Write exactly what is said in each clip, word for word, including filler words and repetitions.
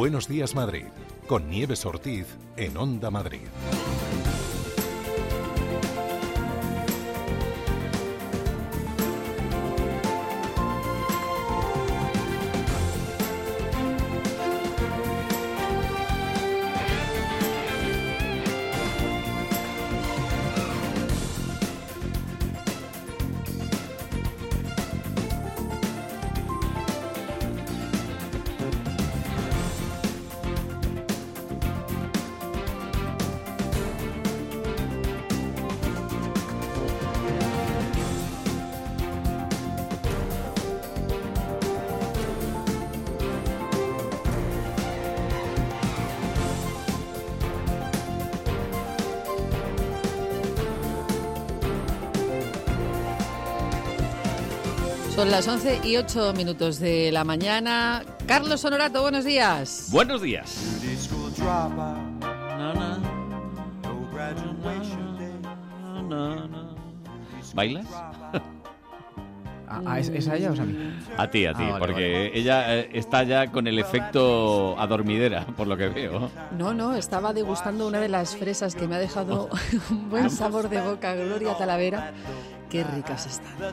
Buenos Días Madrid, con Nieves Ortiz en Onda Madrid. Son las once y ocho minutos de la mañana. Carlos Honorato, buenos días. Buenos días. ¿Bailas? ¿A, ¿Es, ¿Es a ella o es a mí? A ti, a ti, Ah, vale, porque vale. ella eh, está ya con el efecto adormidera, por lo que veo. No, no, estaba degustando una de las fresas que me ha dejado un buen sabor de boca, Gloria Talavera. Qué ricas están.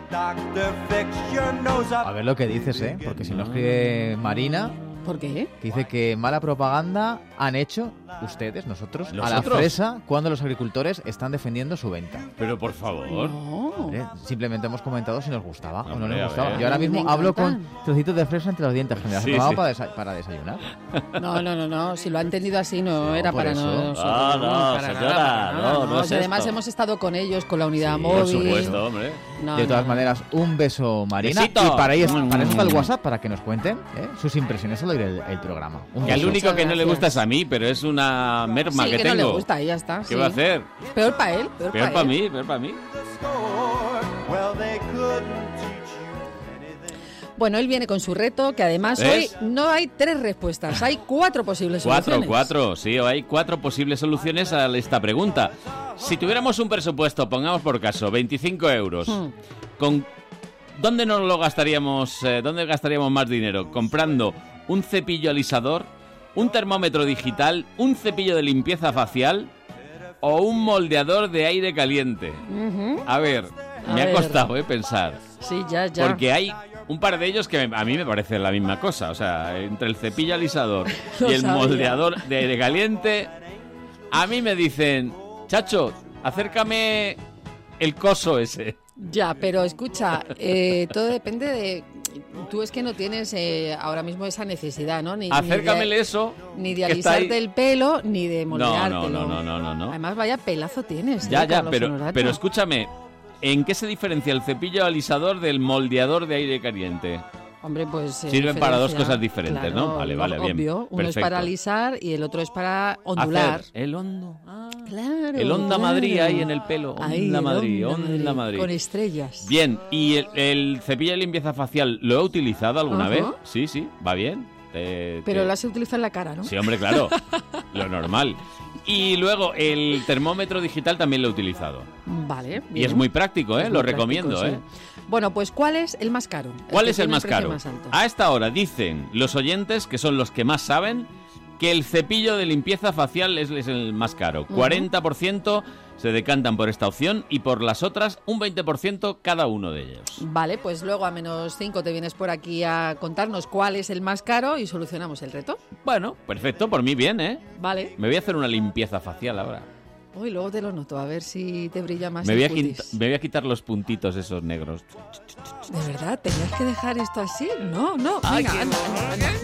A ver lo que dices, ¿eh? Porque si no escribe Marina, ¿Por qué? que dice que mala propaganda han hecho ustedes, nosotros, a la ¿Nosotros? fresa cuando los agricultores están defendiendo su venta. Pero por favor. No. Hombre, simplemente hemos comentado si nos gustaba o no Hombre, a nos gustaba. ver. Yo ahora Me mismo hablo encantan. con trocitos de fresa entre los dientes, que me las Sí, tomaba sí. para, desa- para desayunar. No, no, no, no. Si lo ha entendido así, no, No, era por para eso. nosotros. Ah, no, para señora, nada, para nada, no, no es Si además esto. hemos estado con ellos, con la unidad Sí, móvil. por supuesto, hombre. No, De no, todas no. maneras, un beso, Marina. Besito. Y para, ellos, para eso está el Mm. WhatsApp, para que nos cuenten ¿eh? sus impresiones al oír el, el programa. Un Que al beso. único Muchas que no le gracias. gusta es a mí, pero es una merma Sí, que, que tengo. no le gusta, y ya está. ¿Qué sí. va a hacer? Peor para él, peor, Peor para para él. mí, peor para mí. Bueno, él viene con su reto, que además ¿Ves? hoy no hay tres respuestas, hay cuatro posibles Cuatro, soluciones. cuatro, sí, hay cuatro posibles soluciones a esta pregunta. Si tuviéramos un presupuesto, pongamos por caso, veinticinco euros, Hmm. ¿con dónde nos lo gastaríamos, eh, dónde gastaríamos más dinero? ¿Comprando un cepillo alisador, un termómetro digital, un cepillo de limpieza facial o un moldeador de aire caliente? Ujú. A ver, A me ver. ha costado eh, pensar. Sí, ya, ya. Porque hay un par de ellos que a mí me parece la misma cosa. O sea, entre el cepillo alisador Lo y el sabía. moldeador de aire caliente, a mí me dicen, chacho, acércame el coso ese. Ya, pero escucha, eh, todo depende de... Tú es que no tienes eh, ahora mismo esa necesidad, ¿no? Ni, Acércamele ni de, eso. ni de que está alisarte ahí. el pelo, ni de No, moldeártelo. no, no, no, no, no, no. Además, vaya pelazo tienes. Ya, ¿eh, ya, Carlos pero, Honorato? pero escúchame, ¿en qué se diferencia el cepillo alisador del moldeador de aire caliente? Hombre, pues... eh, Sirven para dos diferencia. cosas diferentes, Claro, ¿no? Vale, vale, bien. obvio. Uno es Perfecto. para alisar y el otro es para ondular. Hacer el hondo. Ah. Claro, El Onda claro. Madrid ahí en el pelo. Ahí, Onda el Madrid, Onda Madrid. Con estrellas. Bien, ¿y el, el cepillo de limpieza facial lo he utilizado alguna Ajá. vez? Sí, sí, va bien. Te- Pero te- lo has utilizado en la cara, ¿no? Sí, hombre, claro. Lo normal. Y luego el termómetro digital también lo he utilizado. Vale. Y bien. es muy práctico, ¿eh? Es Lo muy recomiendo, práctico, ¿eh? sí. Bueno, pues ¿cuál es el más caro? ¿Cuál que es el tiene más precio caro? más alto. A esta hora dicen los oyentes, que son los que más saben, que el cepillo de limpieza facial es, es el más caro. Ujú. cuarenta por ciento se decantan por esta opción y por las otras un veinte por ciento cada uno de ellos. Vale, pues luego a menos cinco te vienes por aquí a contarnos cuál es el más caro y solucionamos el reto. Bueno, perfecto, por mí bien, ¿eh? Vale. Me voy a hacer una limpieza facial ahora. Uy, luego te lo noto, a ver si te brilla más Me el voy, a cutis. quita- me voy a quitar los puntitos esos negros. ¿De verdad? ¿Tenías que dejar esto así? No, no. Ay, Venga, qué anda, anda, anda.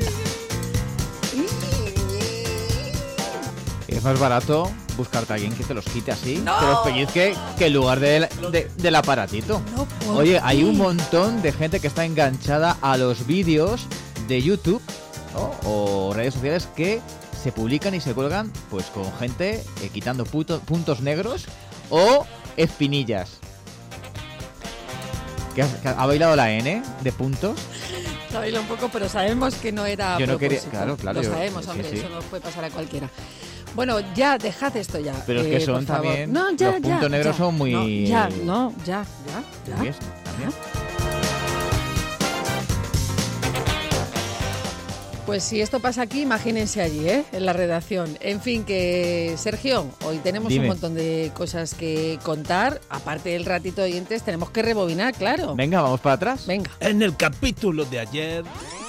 Es más barato buscarte a alguien que te los quite así, ¡No! te los pellizque, que en lugar del, de- del aparatito. No, ¿por Oye, hay qué? un montón de gente que está enganchada a los vídeos de YouTube, ¿no? O redes sociales que se publican y se cuelgan pues con gente eh, quitando puto- puntos negros o espinillas. ¿Que ha, que ha bailado la N de puntos? La baila un poco, pero sabemos que no era a Yo no quería- propósito. claro, claro, Lo yo- sabemos, sí, hombre, sí. eso nos puede pasar a cualquiera. Bueno, ya, dejad esto ya. Pero es eh, que son por favor. también- No, ya, los ya, puntos negros ya. son muy- No, ya, no, ya, ya, ya. Muy esto, también. Pues si esto pasa aquí, imagínense allí, ¿eh? En la redacción. En fin, que Sergio, hoy tenemos Dime. un montón de cosas que contar. Aparte del ratito de oyentes, tenemos que rebobinar, claro. Venga, vamos para atrás. Venga. En el capítulo de ayer...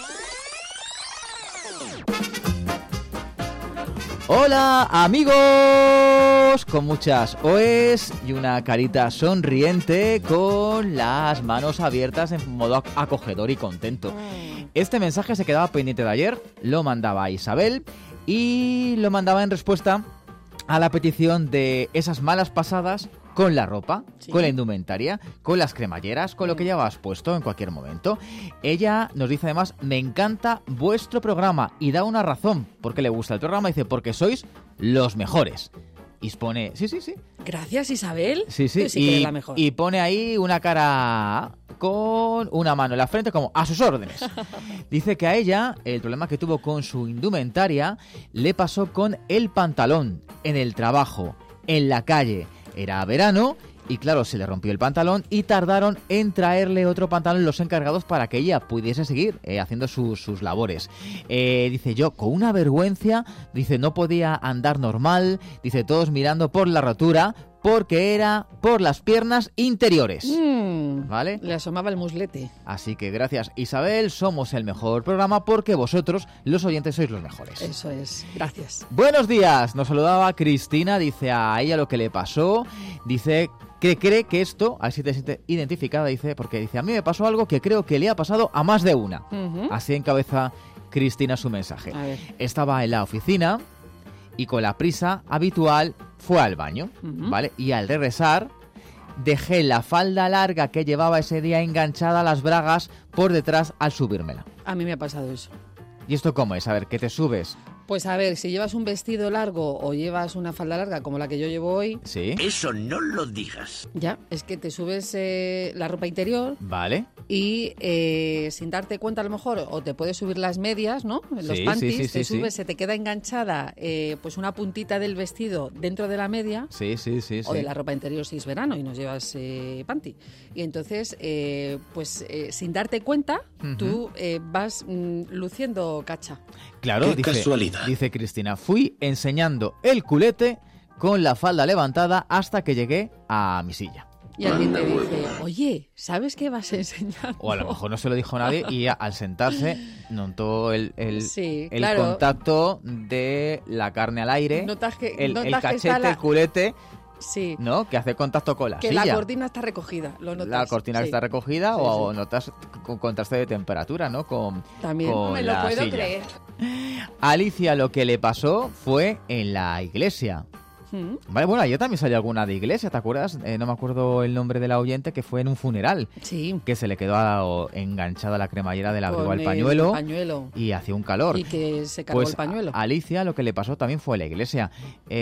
Hola amigos, con muchas oes y una carita sonriente con las manos abiertas en modo ac- acogedor y contento. Este mensaje se quedaba pendiente de ayer, lo mandaba Isabel y lo mandaba en respuesta a la petición de esas malas pasadas con la ropa, Sí. con la indumentaria, con las cremalleras, con lo que llevabas puesto en cualquier momento. Ella nos dice además, me encanta vuestro programa y da una razón por qué le gusta el programa. Dice, porque sois los mejores. Y pone, sí, sí, sí. Gracias, Isabel. Sí, sí. Tú sí que eres y, la mejor. y pone ahí una cara con una mano en la frente como a sus órdenes. Dice que a ella el problema que tuvo con su indumentaria le pasó con el pantalón en el trabajo, en la calle. Era verano y claro, se le rompió el pantalón y tardaron en traerle otro pantalón los encargados para que ella pudiese seguir eh, haciendo sus, sus labores. Eh, dice yo, con una vergüenza, dice no podía andar normal, dice todos mirando por la rotura porque era por las piernas interiores. Mm, ¿Vale? Le asomaba el muslete. Así que gracias Isabel, somos el mejor programa porque vosotros, los oyentes, sois los mejores. Eso es. Gracias. Buenos días, nos saludaba Cristina, dice a ella lo que le pasó, dice que cree que esto, así te sientes identificada, dice, porque dice, a mí me pasó algo que creo que le ha pasado a más de una. Ujú. Así encabeza Cristina su mensaje. A ver. Estaba en la oficina y con la prisa habitual fue al baño, Ujú. ¿vale? Y al regresar dejé la falda larga que llevaba ese día enganchada a las bragas por detrás al subírmela. A mí me ha pasado eso. ¿Y esto cómo es? A ver, ¿qué te subes? Pues a ver, si llevas un vestido largo o llevas una falda larga como la que yo llevo hoy, ¿Sí? Eso no lo digas. ya, es que te subes eh, la ropa interior Vale. y eh, sin darte cuenta a lo mejor, o te puedes subir las medias, ¿no? Los Sí, panties, sí, sí, te sí, subes, sí. se te queda enganchada eh, pues una puntita del vestido dentro de la media. Sí, sí, sí, O de sí. la ropa interior si es verano y nos llevas eh, panty. Y entonces, eh, pues eh, sin darte cuenta, Ujú. tú eh, vas mm, luciendo cacha. Claro, Qué dice, casualidad. dice Cristina, fui enseñando el culete con la falda levantada hasta que llegué a mi silla. Y alguien te dice, oye, ¿sabes qué vas a enseñar? O a lo mejor no se lo dijo nadie y a- al sentarse notó el, el, Sí, el claro. contacto de la carne al aire, Notas que, el, el notas que está cachete, la- el culete, Sí, ¿no? Que hace contacto con la que silla. la cortina está recogida. Lo notas. La cortina que Sí. está recogida Sí, o sí. notas con contraste de temperatura, ¿no? Con, También. con No me lo la puedo silla. creer. Alicia lo que le pasó fue en la iglesia. Mm. Vale, bueno, yo también salí alguna de iglesia, ¿te acuerdas? Eh, no me acuerdo el nombre de la oyente, que fue en un funeral, Sí. que se le quedó a- o enganchada la cremallera del abrigo Con al el pañuelo pañuelo. y hacía un calor. Y que se cargó Pues el pañuelo. a Alicia lo que le pasó también fue en la iglesia.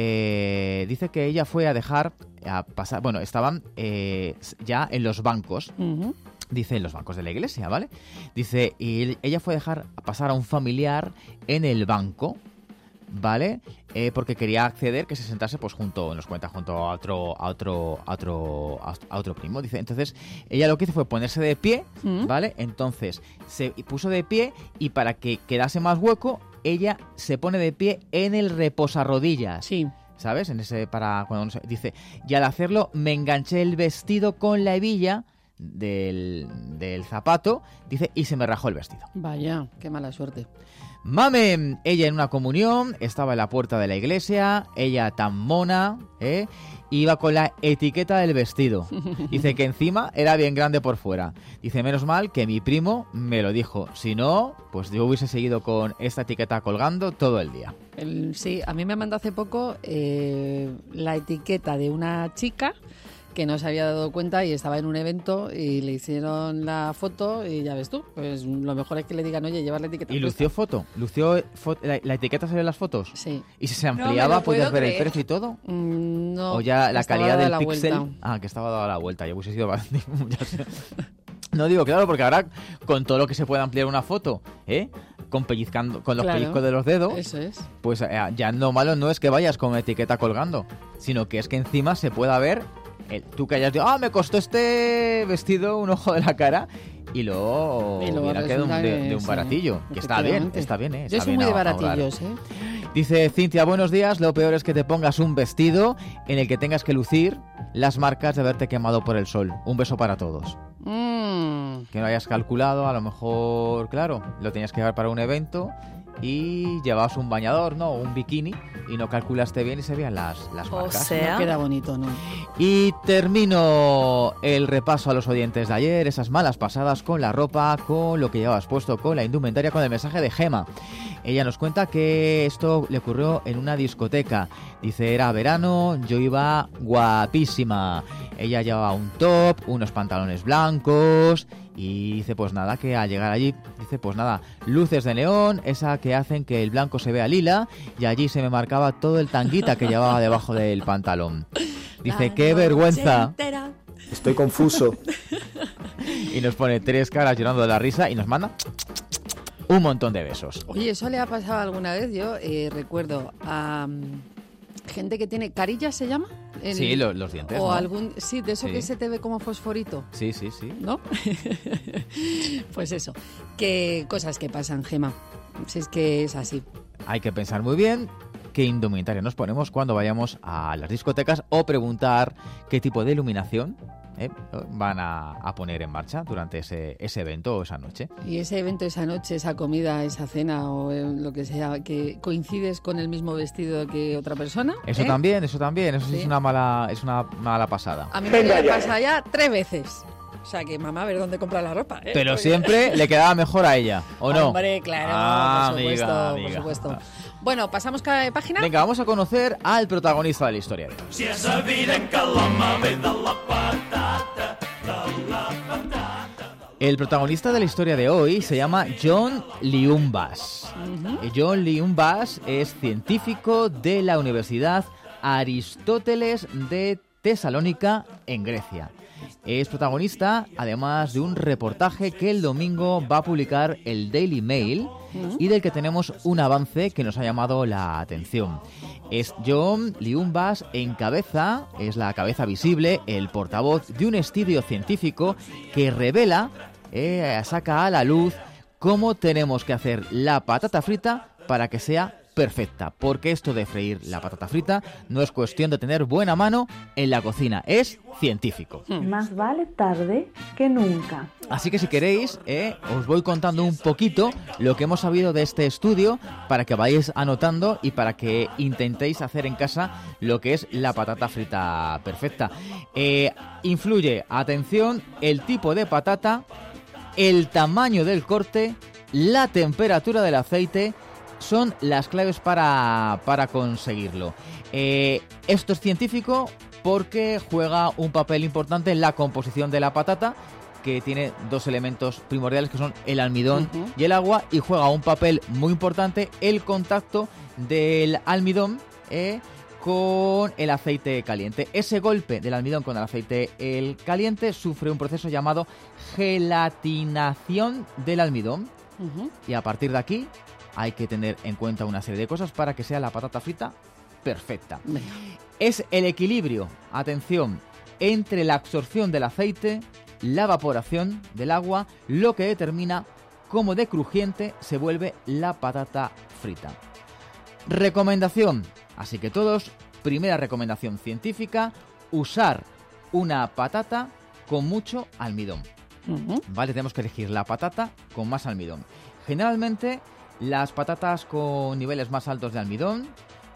Eh, dice que ella fue a dejar, a pasar, bueno, estaban eh, ya en los bancos. Ujú. Dice, en los bancos de la iglesia, ¿vale? Dice, y ella fue a dejar pasar a un familiar en el banco, ¿vale? Eh, porque quería acceder, que se sentase, pues junto, nos cuenta, junto a otro, a otro, a otro, a otro primo. Dice, entonces, ella lo que hizo fue ponerse de pie, Mm. ¿vale? Entonces, se puso de pie y para que quedase más hueco, ella se pone de pie en el reposarrodillas. Sí. ¿Sabes? En ese, para cuando uno se- dice, y al hacerlo me enganché el vestido con la hebilla del, del zapato, dice, y se me rajó el vestido. Vaya, qué mala suerte. Mame, ella en una comunión, estaba en la puerta de la iglesia, ella tan mona, ¿eh? Iba con la etiqueta del vestido. Dice que encima era bien grande por fuera. Dice, menos mal que mi primo me lo dijo. Si no, pues yo hubiese seguido con esta etiqueta colgando todo el día. El- sí, a mí me mandó hace poco eh, la etiqueta de una chica que no se había dado cuenta y estaba en un evento y le hicieron la foto y ya ves tú, pues lo mejor es que le digan, oye, llevar la etiqueta ¿Y puesta. lució foto? ¿Lució fo- la, la etiqueta salió en las fotos? Sí. ¿Y si se me ampliaba lo puedo podías ver el creer. precio y todo? Mm, no. ¿O ya la estaba calidad dada del la píxel? vuelta. Ah, que estaba dada la vuelta. Ya hubiese sido bastante- ya sé. No digo, claro, porque ahora con todo lo que se puede ampliar una foto, ¿eh? Con pellizcando, con los Claro. pellizcos de los dedos, Eso es. pues eh, ya lo malo no es que vayas con etiqueta colgando, sino que es que encima se pueda ver, el- tú que hayas dicho, ah, me costó este vestido un ojo de la cara, y luego, Y luego viene a quedar un- resulta de, que de un sí, baratillo, que está bien, efectivamente. está bien, ¿eh? Yo Está soy bien muy de ahorrar. baratillos, ¿eh? Dice Cintia, buenos días, lo peor es que te pongas un vestido en el que tengas que lucir las marcas de haberte quemado por el sol. Un beso para todos. Mm. Que no hayas calculado, a lo mejor, claro, lo tenías que llevar para un evento y llevabas un bañador, ¿no? O un bikini y no calculaste bien y se veían las, las O marcas. sea, No queda bonito, ¿no? Y termino el repaso a los oyentes de ayer, esas malas pasadas con la ropa, con lo que llevabas puesto, con la indumentaria, con el mensaje de Gema. Ella nos cuenta que esto le ocurrió en una discoteca. Dice, era verano, yo iba guapísima. Ella llevaba un top, unos pantalones blancos y dice, pues nada, que al llegar allí, dice, pues nada, luces de neón, esa que hacen que el blanco se vea lila, y allí se me marcaba todo el tanguita que llevaba debajo del pantalón. Dice, qué vergüenza. Estoy confuso. Y nos pone tres caras llorando de la risa y nos manda un montón de besos. Oye, ¿eso le ha pasado alguna vez? Yo eh, recuerdo a um, gente que tiene carillas, ¿se llama? En- Sí, lo- los dientes, O ¿no? algún... Sí, de eso Sí. que se te ve como fosforito, Sí, sí, sí. ¿no? Pues eso. Que cosas que pasan, Gema. Si es que es así. Hay que pensar muy bien qué indumentaria nos ponemos cuando vayamos a las discotecas o preguntar qué tipo de iluminación eh, van a, a poner en marcha durante ese, ese evento o esa noche. Y ese evento, esa noche, esa comida, esa cena o eh, lo que sea, que coincides con el mismo vestido que otra persona. Eso ¿eh? también, eso también, eso sí Sí. es una mala, es una mala pasada. A mí me había pasado ya tres veces. O sea que, mamá, a ver dónde compra la ropa. ¿eh? Pero Porque- siempre le quedaba mejor a ella, ¿o no? Hombre, claro, Ah, por supuesto, amiga, por amiga. supuesto. Bueno, ¿pasamos cada página? Venga, vamos a conocer al protagonista de la historia de hoy. El protagonista de la historia de hoy se llama John Liumbas. Eh, John Liumbas es científico de la Universidad Aristóteles de Tesalónica, en Grecia. Es protagonista, además, de un reportaje que el domingo va a publicar el Daily Mail y del que tenemos un avance que nos ha llamado la atención. Es John Liumbas en cabeza, es la cabeza visible, el portavoz de un estudio científico que revela, eh, saca a la luz cómo tenemos que hacer la patata frita para que sea perfecta, porque esto de freír la patata frita no es cuestión de tener buena mano en la cocina, es científico. Más vale tarde que nunca. Así que si queréis, eh, os voy contando un poquito lo que hemos sabido de este estudio para que vayáis anotando y para que intentéis hacer en casa lo que es la patata frita perfecta. Eh, influye, atención, el tipo de patata, el tamaño del corte, la temperatura del aceite, son las claves para, para conseguirlo. Eh, esto es científico porque juega un papel importante en la composición de la patata, que tiene dos elementos primordiales que son el almidón Ujú. y el agua, y juega un papel muy importante el contacto del almidón eh, con el aceite caliente. Ese golpe del almidón con el aceite el caliente sufre un proceso llamado gelatinación del almidón, Ujú. y a partir de aquí hay que tener en cuenta una serie de cosas para que sea la patata frita perfecta. Venga. Es el equilibrio, atención, entre la absorción del aceite, la evaporación del agua, lo que determina cómo de crujiente se vuelve la patata frita. Recomendación, así que todos, primera recomendación científica, usar una patata con mucho almidón. Ujú. Vale, tenemos que elegir la patata con más almidón. Generalmente las patatas con niveles más altos de almidón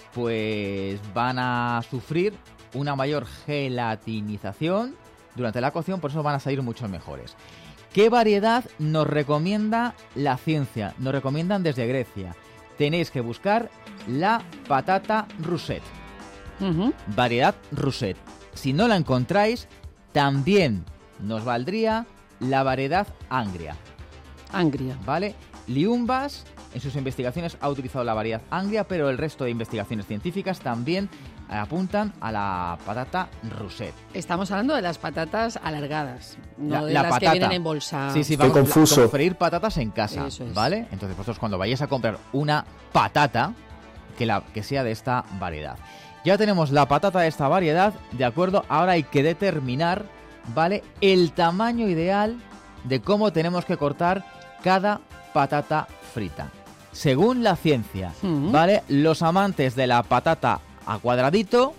pues van a sufrir una mayor gelatinización durante la cocción, por eso van a salir mucho mejores. ¿Qué variedad nos recomienda la ciencia? Nos recomiendan desde Grecia. Tenéis que buscar la patata russet, Ujú. variedad russet. Si no la encontráis, también nos valdría la variedad angria, Angria. ¿vale? Liumbas en sus investigaciones ha utilizado la variedad angria, pero el resto de investigaciones científicas también apuntan a la patata russet. Estamos hablando de las patatas alargadas, no La- de la las patata. que vienen en bolsa. Sí, sí, Estoy vamos, confuso. como freír patatas en casa, Eso es. ¿vale? Entonces vosotros cuando vayáis a comprar una patata, que, la, que sea de esta variedad. Ya tenemos la patata de esta variedad, de acuerdo, ahora hay que determinar, ¿vale?, el tamaño ideal de cómo tenemos que cortar cada patata frita. Según la ciencia, Mm. ¿vale? Los amantes de la patata a cuadradito,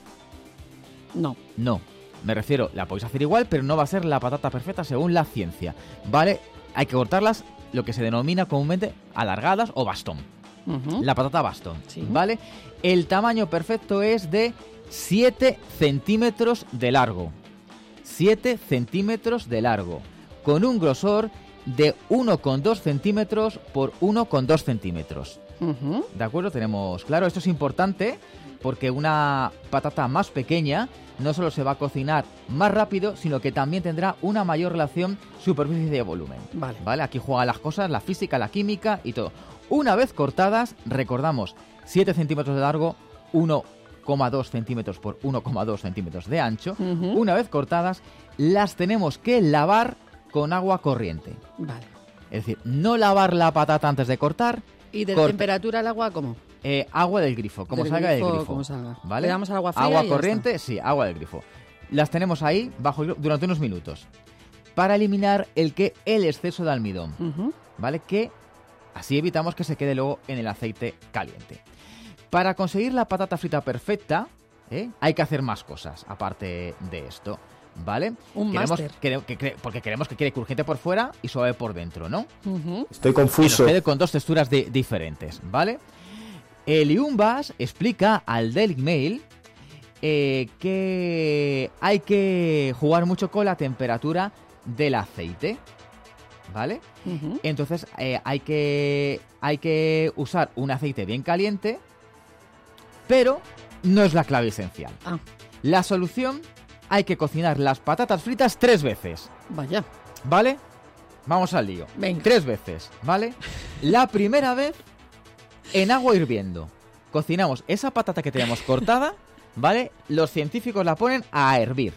No. no. Me refiero, la podéis hacer igual, pero no va a ser la patata perfecta según la ciencia, ¿vale? Hay que cortarlas lo que se denomina comúnmente alargadas o bastón. Ujú. La patata bastón, Sí. ¿vale? El tamaño perfecto es de siete centímetros de largo. siete centímetros de largo. Con un grosor de uno coma dos centímetros por uno coma dos centímetros. Ujú. ¿De acuerdo? Tenemos claro, esto es importante porque una patata más pequeña no solo se va a cocinar más rápido, sino que también tendrá una mayor relación superficie de volumen. Vale. ¿Vale? Aquí juegan las cosas, la física, la química y todo. Una vez cortadas, recordamos, siete centímetros de largo, uno coma dos centímetros por uno coma dos centímetros de ancho. Ujú. Una vez cortadas, las tenemos que lavar con agua corriente. Vale. Es decir, no lavar la patata antes de cortar. ¿Y de Corta. temperatura el agua cómo? Eh, agua del grifo, como Del salga grifo, del grifo. como salga. ¿Vale? Le damos al agua fría Agua y ya corriente, sí, agua del grifo. Las tenemos ahí bajo hilo durante unos minutos para eliminar el que el exceso de almidón, Ujú. ¿vale? Que así evitamos que se quede luego en el aceite caliente. Para conseguir la patata frita perfecta, ¿eh? hay que hacer más cosas aparte de esto, ¿vale? Un queremos, máster. quere- que cre- porque queremos que quede crujiente por fuera y suave por dentro, ¿no? Ujú. Estoy Que nos confuso. quede con dos texturas di- diferentes, ¿vale? El Iumbas explica al Daily Mail eh, que hay que jugar mucho con la temperatura del aceite, ¿vale? Ujú. Entonces eh, hay que hay que usar un aceite bien caliente, pero no es la clave esencial. Ah, La solución, hay que cocinar las patatas fritas tres veces. vaya. ¿Vale? Vamos al lío. Venga. Tres veces, ¿vale? La primera vez en agua hirviendo. Cocinamos esa patata que tenemos cortada, ¿vale? Los científicos la ponen a hervir.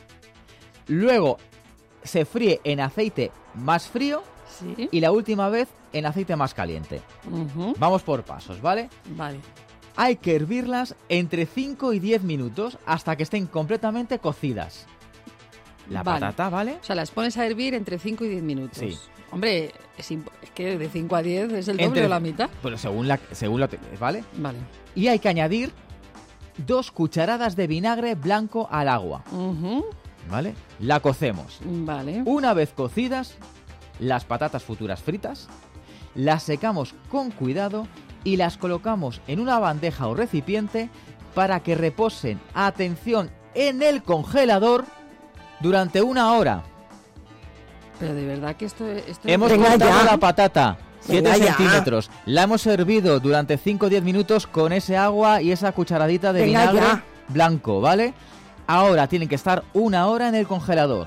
Luego se fríe en aceite más frío Sí. y la última vez en aceite más caliente. Ujú. Vamos por pasos, ¿vale? Vale. Hay que hervirlas entre cinco y diez minutos hasta que estén completamente cocidas. La Vale. patata, ¿vale? O sea, las pones a hervir entre cinco y diez minutos. Sí. Hombre, es, imp- es que de cinco a diez es el doble Entre- o la mitad. Bueno, según la, según la, ¿vale? Vale. Y hay que añadir dos cucharadas de vinagre blanco al agua, Ujú. ¿vale? La cocemos. Vale. Una vez cocidas, las patatas futuras fritas, las secamos con cuidado y las colocamos en una bandeja o recipiente para que reposen, atención, en el congelador durante una hora. Pero de verdad que esto, esto Hemos Venga cortado ya. la patata, siete Venga ya. centímetros. La hemos hervido durante cinco o diez minutos con ese agua y esa cucharadita de Venga vinagre ya. blanco, ¿vale? Ahora tienen que estar una hora en el congelador.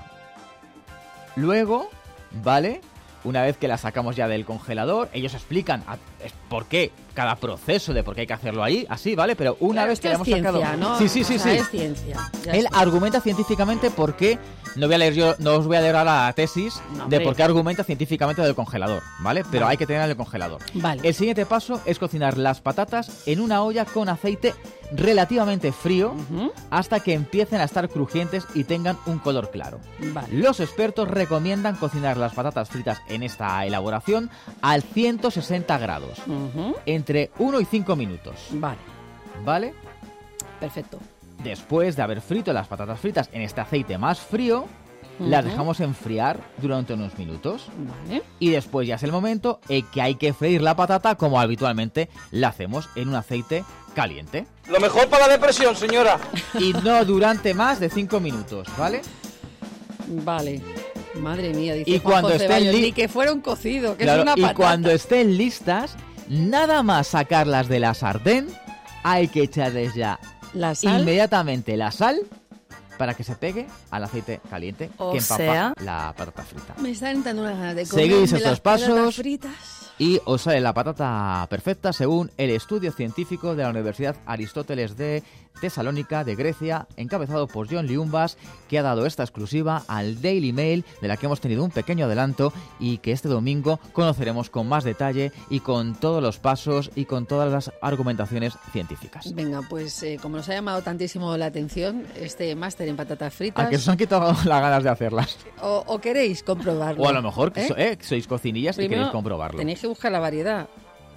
Luego, ¿vale? Una vez que la sacamos ya del congelador, ellos explican a- es por qué cada proceso de por qué hay que hacerlo ahí, así, ¿vale? Pero una Claro, vez que la esto hemos es sacado... ciencia, ¿no? Sí, sí, sí, O sea, sí. es ciencia. Ya Él está. argumenta científicamente por qué, no voy a leer yo, no os voy a leer ahora la tesis No, de hombre. por qué argumenta científicamente del congelador, ¿vale? Pero Vale. hay que tener en el congelador. Vale. El siguiente paso es cocinar las patatas en una olla con aceite relativamente frío Ujú. hasta que empiecen a estar crujientes y tengan un color claro. Vale. Los expertos recomiendan cocinar las patatas fritas en esta elaboración al ciento sesenta grados, Ujú. entre uno y cinco minutos, Vale. ¿vale? Perfecto. Después de haber frito las patatas fritas en este aceite más frío, las Ujú. dejamos enfriar durante unos minutos. Vale. Y después ya es el momento en que hay que freír la patata como habitualmente la hacemos en un aceite caliente. Lo mejor para la depresión, señora. Y no durante más de cinco minutos, ¿vale? Vale. Madre mía, dice Y Juan cuando José estén Bayo, li- ni que fuera un cocido, que Claro, es una y patata. cuando estén listas, nada más sacarlas de la sartén, hay que echarles ya La sal. inmediatamente la sal para que se pegue al aceite caliente O que empapa sea- la patata frita. Me están entrando unas ganas de comer Seguís las estos patatas pasos. fritas. y os sale la patata perfecta según el estudio científico de la Universidad Aristóteles de Tesalónica, de Grecia, encabezado por John Liumbas, que ha dado esta exclusiva al Daily Mail, de la que hemos tenido un pequeño adelanto y que este domingo conoceremos con más detalle y con todos los pasos y con todas las argumentaciones científicas. Venga, pues eh, como nos ha llamado tantísimo la atención este máster en patatas fritas... ¿A que os han quitado las ganas de hacerlas? O, o queréis comprobarlo. O a lo mejor que ¿eh? so, eh, sois cocinillas Primero, y queréis comprobarlo. Tenéis que buscar la variedad.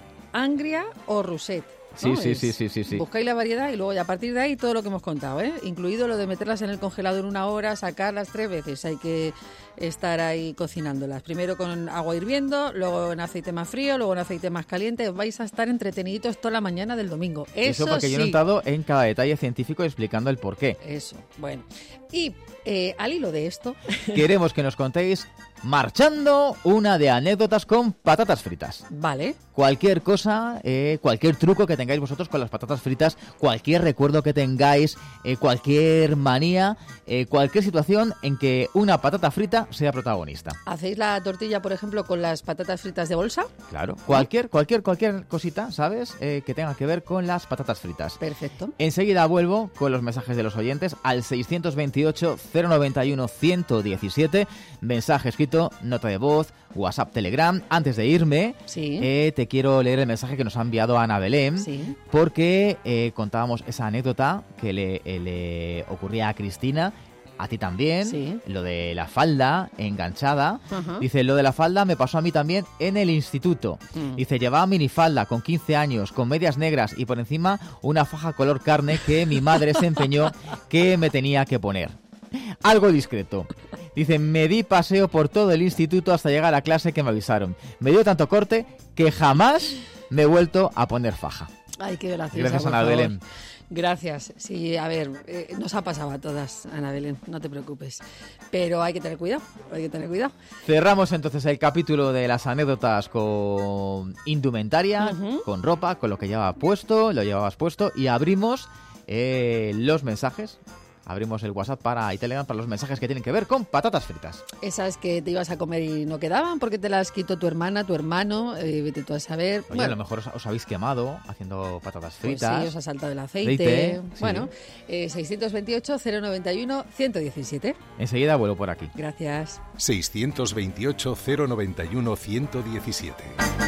Angria o Rousset. Sí, ¿no? sí, Es, sí, sí, sí, sí. Buscáis la variedad y luego ya a partir de ahí todo lo que hemos contado, ¿eh? Incluido lo de meterlas en el congelador una hora, sacarlas tres veces. Hay que estar ahí cocinándolas. Primero con agua hirviendo, luego en aceite más frío, luego en aceite más caliente. Vais a estar entreteniditos toda la mañana del domingo. Eso, Eso porque sí. yo he notado en cada detalle científico explicando el porqué. Eso, bueno. Y eh, al hilo de esto... Queremos que nos contéis, marchando, una de anécdotas con patatas fritas. Vale. Cualquier cosa, eh, cualquier truco que tengáis vosotros con las patatas fritas, cualquier recuerdo que tengáis, eh, cualquier manía, eh, cualquier situación en que una patata frita sea protagonista. ¿Hacéis la tortilla, por ejemplo, con las patatas fritas de bolsa? Claro. Cualquier, cualquier, cualquier cosita, ¿sabes? Eh, que tenga que ver con las patatas fritas. Perfecto. Enseguida vuelvo con los mensajes de los oyentes al seiscientos veintiocho, cero noventa y uno, ciento diecisiete, mensaje escrito, nota de voz, WhatsApp, Telegram. Antes de irme, Sí. eh, te quiero leer el mensaje que nos ha enviado Ana Belén, Sí. porque eh, contábamos esa anécdota que le, eh, le ocurría a Cristina, a ti también, Sí. lo de la falda enganchada. Ajá. Dice, lo de la falda me pasó a mí también en el instituto. Mm. Dice, llevaba minifalda con quince años, con medias negras y por encima una faja color carne que mi madre se empeñó que me tenía que poner. Algo discreto. Dice, me di paseo por todo el instituto hasta llegar a clase que me avisaron. Me dio tanto corte que jamás me he vuelto a poner faja. Ay, qué graciosa, Gracias, por Ana favor. Belén. Gracias. Sí, a ver, eh, nos ha pasado a todas, Ana Belén, no te preocupes. Pero hay que tener cuidado, hay que tener cuidado. Cerramos entonces el capítulo de las anécdotas con indumentaria, Ujú. con ropa, con lo que llevaba puesto, lo llevabas puesto, y abrimos eh, los mensajes. Abrimos el WhatsApp para y Telegram para los mensajes que tienen que ver con patatas fritas. Esas que te ibas a comer y no quedaban porque te las quitó tu hermana, tu hermano, eh, vete tú a saber. Oye, a lo mejor os, os habéis quemado haciendo patatas Pues fritas. sí, os ha saltado el aceite. Aceite, sí. Bueno, eh, seiscientos veintiocho, cero noventa y uno, ciento diecisiete. Enseguida vuelvo por aquí. Gracias. seiscientos veintiocho, cero noventa y uno, ciento diecisiete.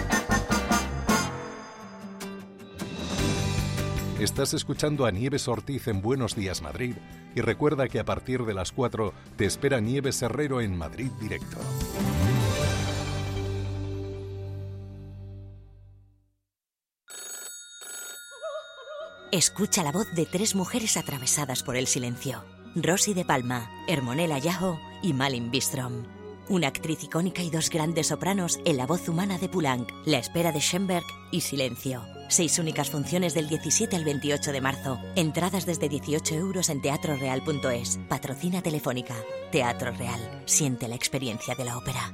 Estás escuchando a Nieves Ortiz en Buenos Días Madrid y recuerda que a partir de las cuatro te espera Nieves Herrero en Madrid Directo. Escucha la voz de tres mujeres atravesadas por el silencio. Rosy de Palma, Hermonella Yajo y Malin Bistrom. Una actriz icónica y dos grandes sopranos en la voz humana de Poulenc, La espera de Schoenberg y Silencio. Seis únicas funciones del diecisiete al veintiocho de marzo. Entradas desde dieciocho euros en teatro real punto es. Patrocina Telefónica. Teatro Real. Siente la experiencia de la ópera.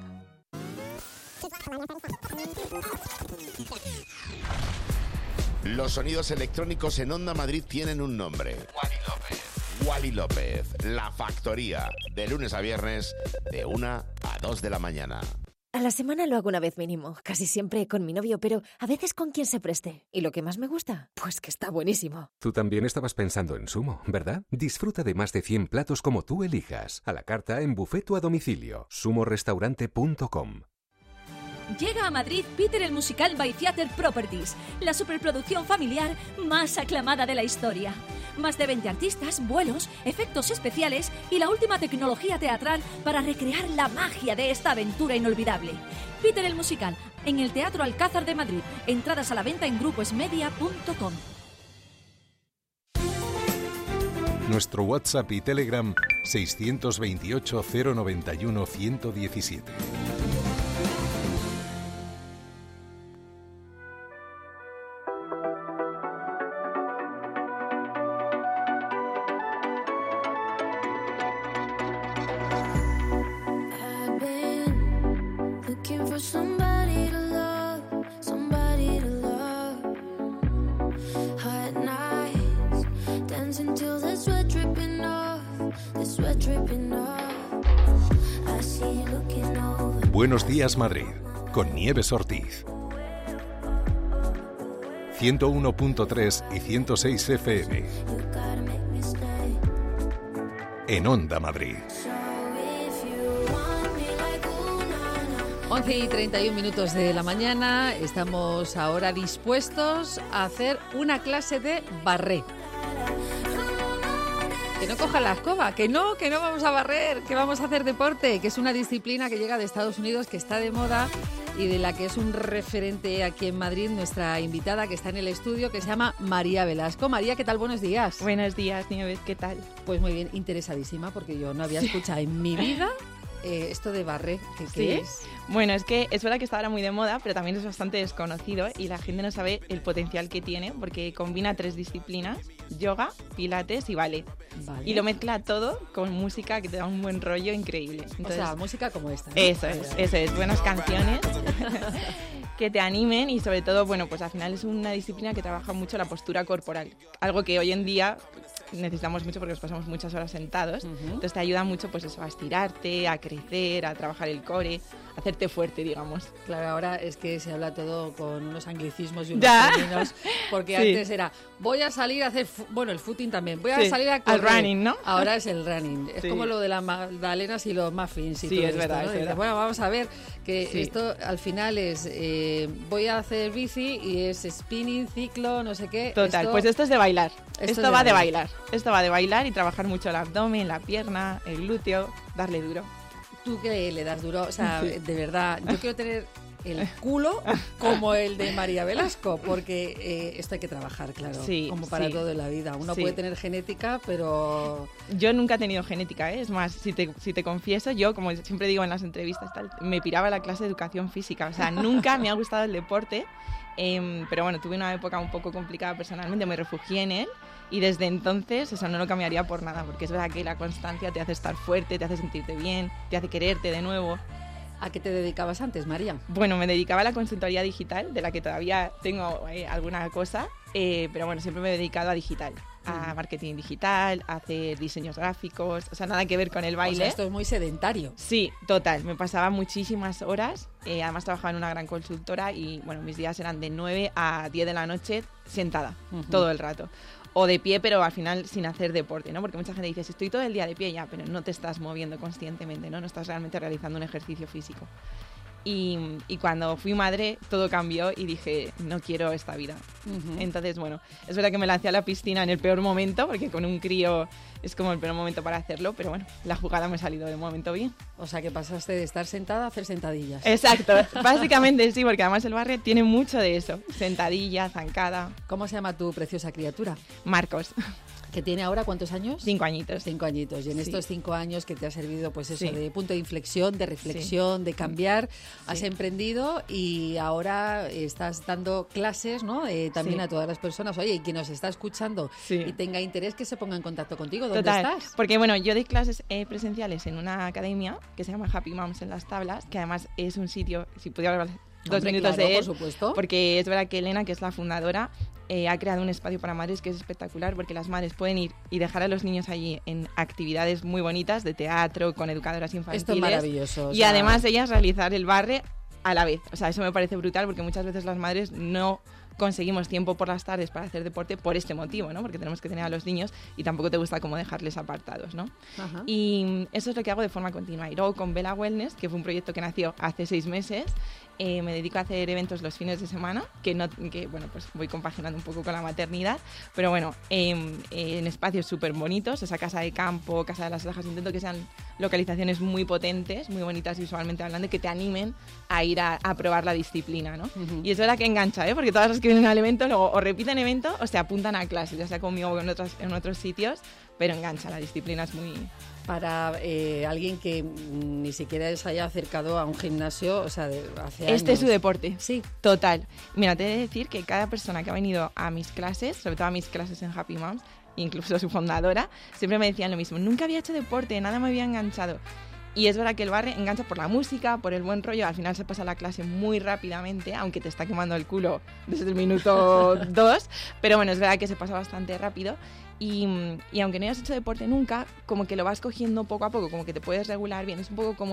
Los sonidos electrónicos en Onda Madrid tienen un nombre. Wally López. Wally López, La Factoría. De lunes a viernes, de una a dos de la mañana. A la semana lo hago una vez mínimo, casi siempre con mi novio, pero a veces con quien se preste. ¿Y lo que más me gusta? Pues que está buenísimo. Tú también estabas pensando en Sumo, ¿verdad? Disfruta de más de cien platos como tú elijas. A la carta, en buffet o a domicilio. sumo restaurante punto com. Llega a Madrid Peter el Musical by Theater Properties, la superproducción familiar más aclamada de la historia. Más de veinte artistas, vuelos, efectos especiales y la última tecnología teatral para recrear la magia de esta aventura inolvidable. Peter el Musical, en el Teatro Alcázar de Madrid. Entradas a la venta en gruposmedia punto com. Nuestro WhatsApp y Telegram seiscientos veintiocho, cero noventa y uno, ciento diecisiete. Buenos Días Madrid, con Nieves Ortiz. ciento uno punto tres y ciento seis F M. En Onda Madrid. once y treinta y un minutos de la mañana, estamos ahora dispuestos a hacer una clase de barré. Que no cojan la escoba, que no, que no vamos a barrer, que vamos a hacer deporte, que es una disciplina que llega de Estados Unidos, que está de moda y de la que es un referente aquí en Madrid nuestra invitada que está en el estudio, que se llama María Velasco. María, ¿qué tal? Buenos días. Buenos días, Nieves, ¿qué tal? Pues muy bien, interesadísima, porque yo no había escuchado en mi vida eh, esto de barré. ¿Qué, ¿Sí? qué es? Bueno, es que es verdad que está ahora muy de moda, pero también es bastante desconocido y la gente no sabe el potencial que tiene porque combina tres disciplinas: yoga, pilates y ballet. Vale. Y lo mezcla todo con música que te da un buen rollo increíble. Entonces, o sea, música como esta, ¿no? Eso es, eso es, buenas canciones que te animen y sobre todo, bueno, pues al final es una disciplina que trabaja mucho la postura corporal, algo que hoy en día necesitamos mucho porque nos pasamos muchas horas sentados. Uh-huh. Entonces te ayuda mucho pues eso, a estirarte, a crecer, a trabajar el core, a hacerte fuerte, digamos. Claro, ahora es que se habla todo con unos anglicismos y unos ¿Ya? términos, porque sí. Antes era, voy a salir a hacer, fu- bueno, el footing también, voy a sí. salir a correr. Al running, ¿no? Ahora es el running. Es sí. como lo de las magdalenas y los muffins y sí, todo es esto, verdad, ¿no? es verdad. Bueno, vamos a ver que sí. esto al final es, eh, voy a hacer bici y es spinning, ciclo, no sé qué. Total, esto, pues esto es de bailar. Esto, esto de va bailar. de bailar. Esto va de bailar y trabajar mucho el abdomen, la pierna, el glúteo, darle duro. ¿Tú qué le das duro? O sea, sí. de verdad, yo quiero tener el culo como el de María Velasco, porque eh, esto hay que trabajar, claro, sí, como para sí. todo en la vida. Uno sí. puede tener genética, pero... Yo nunca he tenido genética, ¿eh? Es más, si te, si te confieso, yo, como siempre digo en las entrevistas, tal, me piraba la clase de educación física. O sea, nunca me ha gustado el deporte, eh, pero bueno, tuve una época un poco complicada personalmente, me refugié en él. Y desde entonces eso no lo cambiaría por nada, porque es verdad que la constancia te hace estar fuerte, te hace sentirte bien, te hace quererte de nuevo. ¿A qué te dedicabas antes, María? Bueno, me dedicaba a la consultoría digital, de la que todavía tengo eh, alguna cosa, eh, pero bueno, siempre me he dedicado a digital, a marketing digital, a hacer diseños gráficos, o sea, nada que ver con el baile. O sea, esto es muy sedentario. Sí, total, me pasaba muchísimas horas, eh, además trabajaba en una gran consultora y bueno, mis días eran de nueve a diez de la noche sentada, uh-huh. todo el rato. O de pie, pero al final sin hacer deporte, ¿no? Porque mucha gente dice, estoy todo el día de pie ya, pero no te estás moviendo conscientemente, ¿no? No estás realmente realizando un ejercicio físico. Y, y cuando fui madre, todo cambió y dije, no quiero esta vida. Uh-huh. Entonces, bueno, es verdad que me lancé a la piscina en el peor momento, porque con un crío es como el peor momento para hacerlo, pero bueno, la jugada me ha salido de momento bien. O sea, que pasaste de estar sentada a hacer sentadillas. Exacto, básicamente sí, porque además el barre tiene mucho de eso. Sentadilla, zancada. ¿Cómo se llama tu preciosa criatura? Marcos. ¿Que tiene ahora cuántos años? Cinco añitos. Cinco añitos. Y en sí. estos cinco años que te ha servido, pues eso, sí. de punto de inflexión, de reflexión, sí. de cambiar, sí. has emprendido y ahora estás dando clases, ¿no? Eh, también sí. a todas las personas. Oye, y quien nos está escuchando sí. y tenga interés, que se ponga en contacto contigo. ¿Dónde Total, estás? Porque bueno, yo doy clases eh, presenciales en una academia que se llama Happy Moms en Las Tablas, que además es un sitio, si pudiera hablar dos Hombre, minutos claro, de él, por supuesto. Porque es verdad que Elena, que es la fundadora, eh, ha creado un espacio para madres que es espectacular, porque las madres pueden ir y dejar a los niños allí en actividades muy bonitas de teatro, con educadoras infantiles. Esto es maravilloso. Y o sea... además ellas realizar el barre a la vez. O sea, eso me parece brutal, porque muchas veces las madres no conseguimos tiempo por las tardes para hacer deporte por este motivo, ¿no? Porque tenemos que tener a los niños y tampoco te gusta como dejarles apartados, ¿no? Ajá. Y eso es lo que hago de forma continua. Y luego con Bella Wellness, que fue un proyecto que nació hace seis meses, eh, me dedico a hacer eventos los fines de semana, que, no, que bueno, pues voy compaginando un poco con la maternidad, pero bueno, eh, en espacios súper bonitos, esa casa de campo, casa de las Lajas, intento que sean localizaciones muy potentes, muy bonitas visualmente hablando, que te animen a ir a, a probar la disciplina, ¿no? Uh-huh. Y es verdad que engancha, ¿eh? Porque todas las que vienen al evento luego o repiten evento o se apuntan a clases, ya sea conmigo o en otros, en otros sitios, pero engancha, la disciplina es muy... Para eh, alguien que mm, ni siquiera se haya acercado a un gimnasio, o sea, de hace años. Este es su deporte. Sí. Total. Mira, te he de decir que cada persona que ha venido a mis clases, sobre todo a mis clases en Happy Moms, incluso su fundadora, siempre me decían lo mismo. Nunca había hecho deporte, nada me había enganchado. Y es verdad que el barre engancha por la música, por el buen rollo. Al final se pasa la clase muy rápidamente, aunque te está quemando el culo desde el minuto dos. Pero bueno, es verdad que se pasa bastante rápido. Y, y aunque no hayas hecho deporte nunca, como que lo vas cogiendo poco a poco, como que te puedes regular bien. Es un poco como el,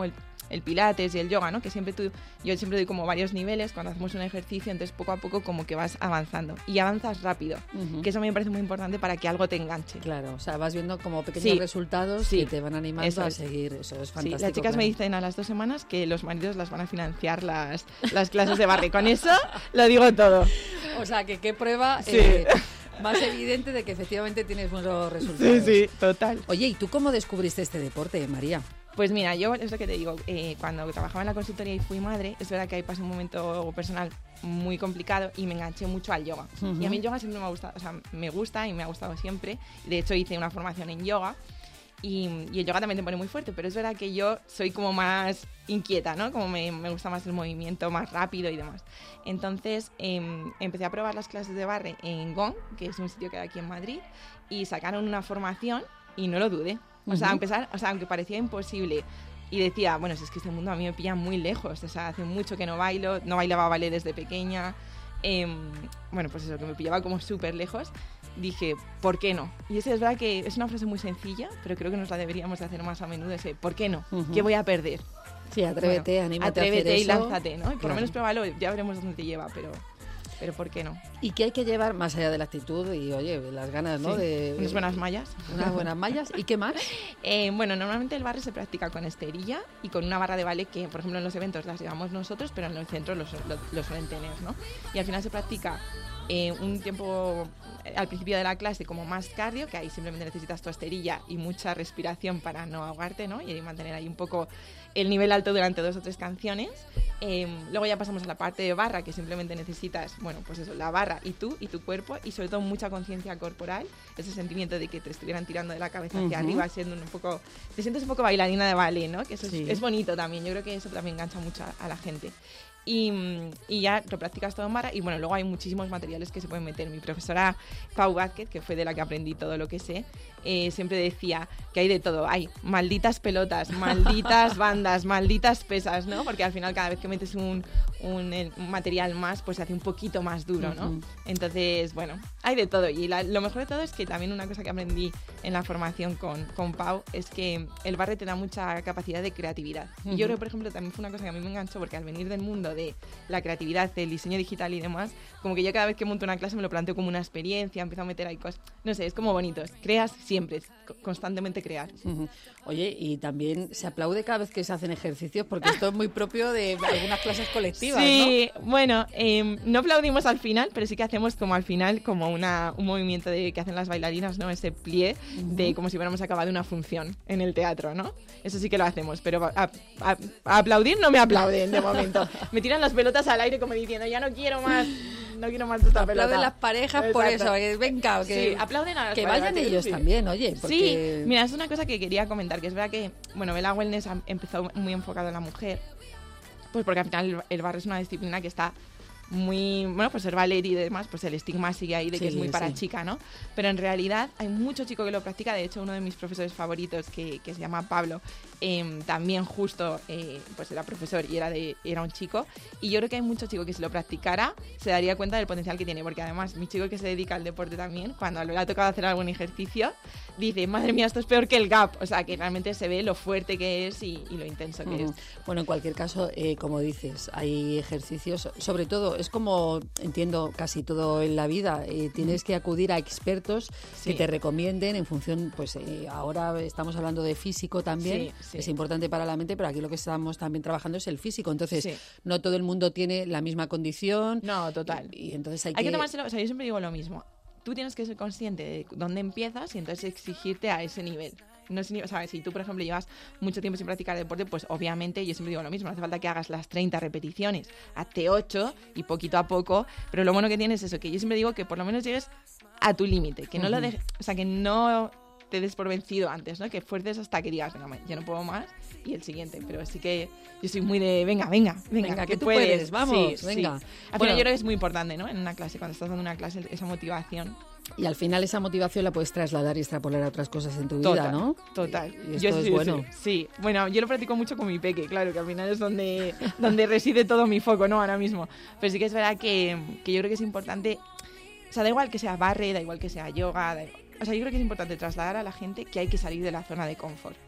el pilates y el yoga, ¿no? Que siempre tú, yo siempre doy como varios niveles cuando hacemos un ejercicio, entonces poco a poco como que vas avanzando y avanzas rápido, uh-huh. que eso me parece muy importante para que algo te enganche. Claro, o sea, vas viendo como pequeños sí. resultados sí. que te van animando eso a seguir, eso es fantástico. Sí, las chicas claro. me dicen a las dos semanas que los maridos las van a financiar las, las clases de barre, con eso lo digo todo. O sea, que qué prueba... Sí. Eh, más evidente de que efectivamente tienes buenos resultados. Sí, sí, total. Oye, ¿y tú cómo descubriste este deporte, María? Pues mira, yo es lo que te digo, eh, cuando trabajaba en la consultoría y fui madre, es verdad que ahí pasé un momento personal muy complicado y me enganché mucho al yoga. Uh-huh. Y a mí el yoga siempre me ha gustado, o sea, me gusta y me ha gustado siempre. De hecho, hice una formación en yoga. Y, y el yoga también te pone muy fuerte, pero es verdad que yo soy como más inquieta, ¿no? Como me, me gusta más el movimiento, más rápido y demás. Entonces eh, empecé a probar las clases de barre en Gong, que es un sitio que hay aquí en Madrid, y sacaron una formación y no lo dudé. O sea, uh-huh. aunque, o sea, aunque parecía imposible y decía, bueno, si es que este mundo a mí me pilla muy lejos, o sea, hace mucho que no bailo, no bailaba ballet desde pequeña, eh, bueno, pues eso, que me pillaba como súper lejos. Dije, ¿por qué no? Y eso es verdad que es una frase muy sencilla, pero creo que nos la deberíamos de hacer más a menudo, ese ¿por qué no? Uh-huh. ¿Qué voy a perder? Sí, atrévete, bueno, anímate atrévete a hacer y eso. lánzate, ¿no? Y por claro. lo menos pruébalo, ya veremos dónde te lleva, pero... Pero ¿por qué no? ¿Y qué hay que llevar más allá de la actitud y, oye, las ganas, ¿no? Sí, de unas buenas mallas. Unas buenas mallas. ¿Y qué más? Eh, bueno, normalmente el barre se practica con esterilla y con una barra de ballet que, por ejemplo, en los eventos las llevamos nosotros, pero en los centros lo, lo, lo suelen tener, ¿no? Y al final se practica eh, un tiempo al principio de la clase como más cardio, que ahí simplemente necesitas tu esterilla y mucha respiración para no ahogarte, ¿no? Y mantener ahí un poco el nivel alto durante dos o tres canciones. Eh, luego ya pasamos a la parte de barra, que simplemente necesitas, bueno, pues eso, la barra y tú y tu cuerpo, y sobre todo mucha conciencia corporal, ese sentimiento de que te estuvieran tirando de la cabeza hacia uh-huh. arriba, siendo un poco, te sientes un poco bailarina de ballet, ¿no? Que eso sí. es, es bonito también, yo creo que eso también engancha mucho a, a la gente. Y, y ya lo practicas todo en barra, y bueno, luego hay muchísimos materiales que se pueden meter. Mi profesora Pau Vázquez, que fue de la que aprendí todo lo que sé, eh, siempre decía que hay de todo, hay malditas pelotas, malditas bandas, malditas pesas, ¿no? Porque al final cada vez que metes un, un, un material más, pues se hace un poquito más duro, ¿no? Uh-huh. Entonces, bueno, hay de todo, y la, lo mejor de todo es que también una cosa que aprendí en la formación con, con Pau es que el barre te da mucha capacidad de creatividad. Uh-huh. Y yo creo, por ejemplo, también fue una cosa que a mí me enganchó, porque al venir del mundo de la creatividad, del diseño digital y demás, como que yo cada vez que monto una clase me lo planteo como una experiencia, empiezo a meter ahí cosas, no sé, es como bonito, creas siempre, constantemente crear. Uh-huh. Oye, y también se aplaude cada vez que se hacen ejercicios, porque esto es muy propio de algunas clases colectivas, sí, ¿no? Bueno, eh, no aplaudimos al final, pero sí que hacemos como al final como una, un movimiento de que hacen las bailarinas, ¿no? Ese plié uh-huh. de como si fuéramos acabado una función en el teatro, ¿no? Eso sí que lo hacemos, pero a, a, a aplaudir no me aplauden de momento. Me tiran las pelotas al aire como diciendo, ya no quiero más, no quiero más de esta pelota. Aplauden las parejas. Exacto. Por eso, que venga, que, sí, aplauden a las que parejas, vayan ellos sí. también, oye. Porque... Sí, mira, es una cosa que quería comentar, que es verdad que, bueno, Vela Wellness empezó muy enfocado en la mujer, pues porque al final el barre es una disciplina que está muy, bueno, pues ser ballet y demás, pues el estigma sigue ahí de que sí, es muy para sí. chica, ¿no? Pero en realidad hay mucho chico que lo practica. De hecho, uno de mis profesores favoritos, que, que se llama Pablo, eh, también justo eh, pues era profesor y era, de, era un chico, y yo creo que hay mucho chico que si lo practicara se daría cuenta del potencial que tiene, porque además mi chico que se dedica al deporte también, cuando le ha tocado hacer algún ejercicio, dice, madre mía, esto es peor que el gap, o sea, que realmente se ve lo fuerte que es y, y lo intenso que uh-huh. es. Bueno, en cualquier caso, eh, como dices, hay ejercicios, sobre todo, es como, entiendo, casi todo en la vida, eh, tienes que acudir a expertos sí. que te recomienden en función, pues eh, ahora estamos hablando de físico también, sí, sí. es importante para la mente, pero aquí lo que estamos también trabajando es el físico, entonces sí. no todo el mundo tiene la misma condición. No, total. Y, y entonces hay, hay que... que tomárselo, o sea, yo siempre digo lo mismo, tú tienes que ser consciente de dónde empiezas y entonces exigirte a ese nivel. No es, o sea, si tú, por ejemplo, llevas mucho tiempo sin practicar deporte, pues obviamente yo siempre digo lo mismo, no hace falta que hagas las treinta repeticiones, hazte ocho y poquito a poco, pero lo bueno que tienes es eso, que yo siempre digo que por lo menos llegues a tu límite, que no uh-huh. lo dejes, o sea, que no te des por vencido antes, ¿no? Que fuerces hasta que digas, venga, ya no puedo más, y el siguiente. Pero sí que yo soy muy de, venga, venga, venga, venga que, que tú puedes, puedes vamos, sí, venga. Sí. Al bueno, final yo creo que es muy importante, ¿no? En una clase, cuando estás dando una clase, esa motivación. Y al final esa motivación la puedes trasladar y extrapolar a otras cosas en tu total, vida, ¿no? Total. Y esto yo es sí, bueno. Sí, sí, bueno, yo lo practico mucho con mi peque, claro, que al final es donde, donde reside todo mi foco, ¿no? Ahora mismo. Pero sí que es verdad que, que yo creo que es importante, o sea, da igual que sea barre, da igual que sea yoga, da igual, o sea, yo creo que es importante trasladar a la gente que hay que salir de la zona de confort.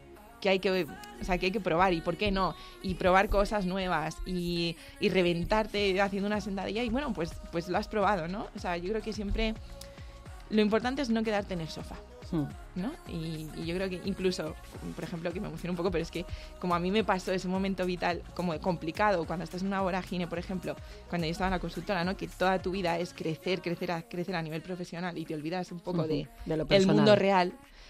que hay que, o sea, que hay que probar y por qué no, y probar cosas nuevas y, y reventarte haciendo una sentadilla y bueno, pues, pues lo has probado, ¿no? O sea, yo creo que siempre lo importante es no quedarte en el sofá, ¿no? Y, y yo creo que incluso, por ejemplo, que me emociona un poco, pero es que como a mí me pasó ese momento vital como complicado, cuando estás en una vorágine, por ejemplo, cuando yo estaba en la consultora, ¿no? Que toda tu vida es crecer, crecer, a, crecer a nivel profesional y te olvidas un poco uh-huh. de, de lo el mundo real.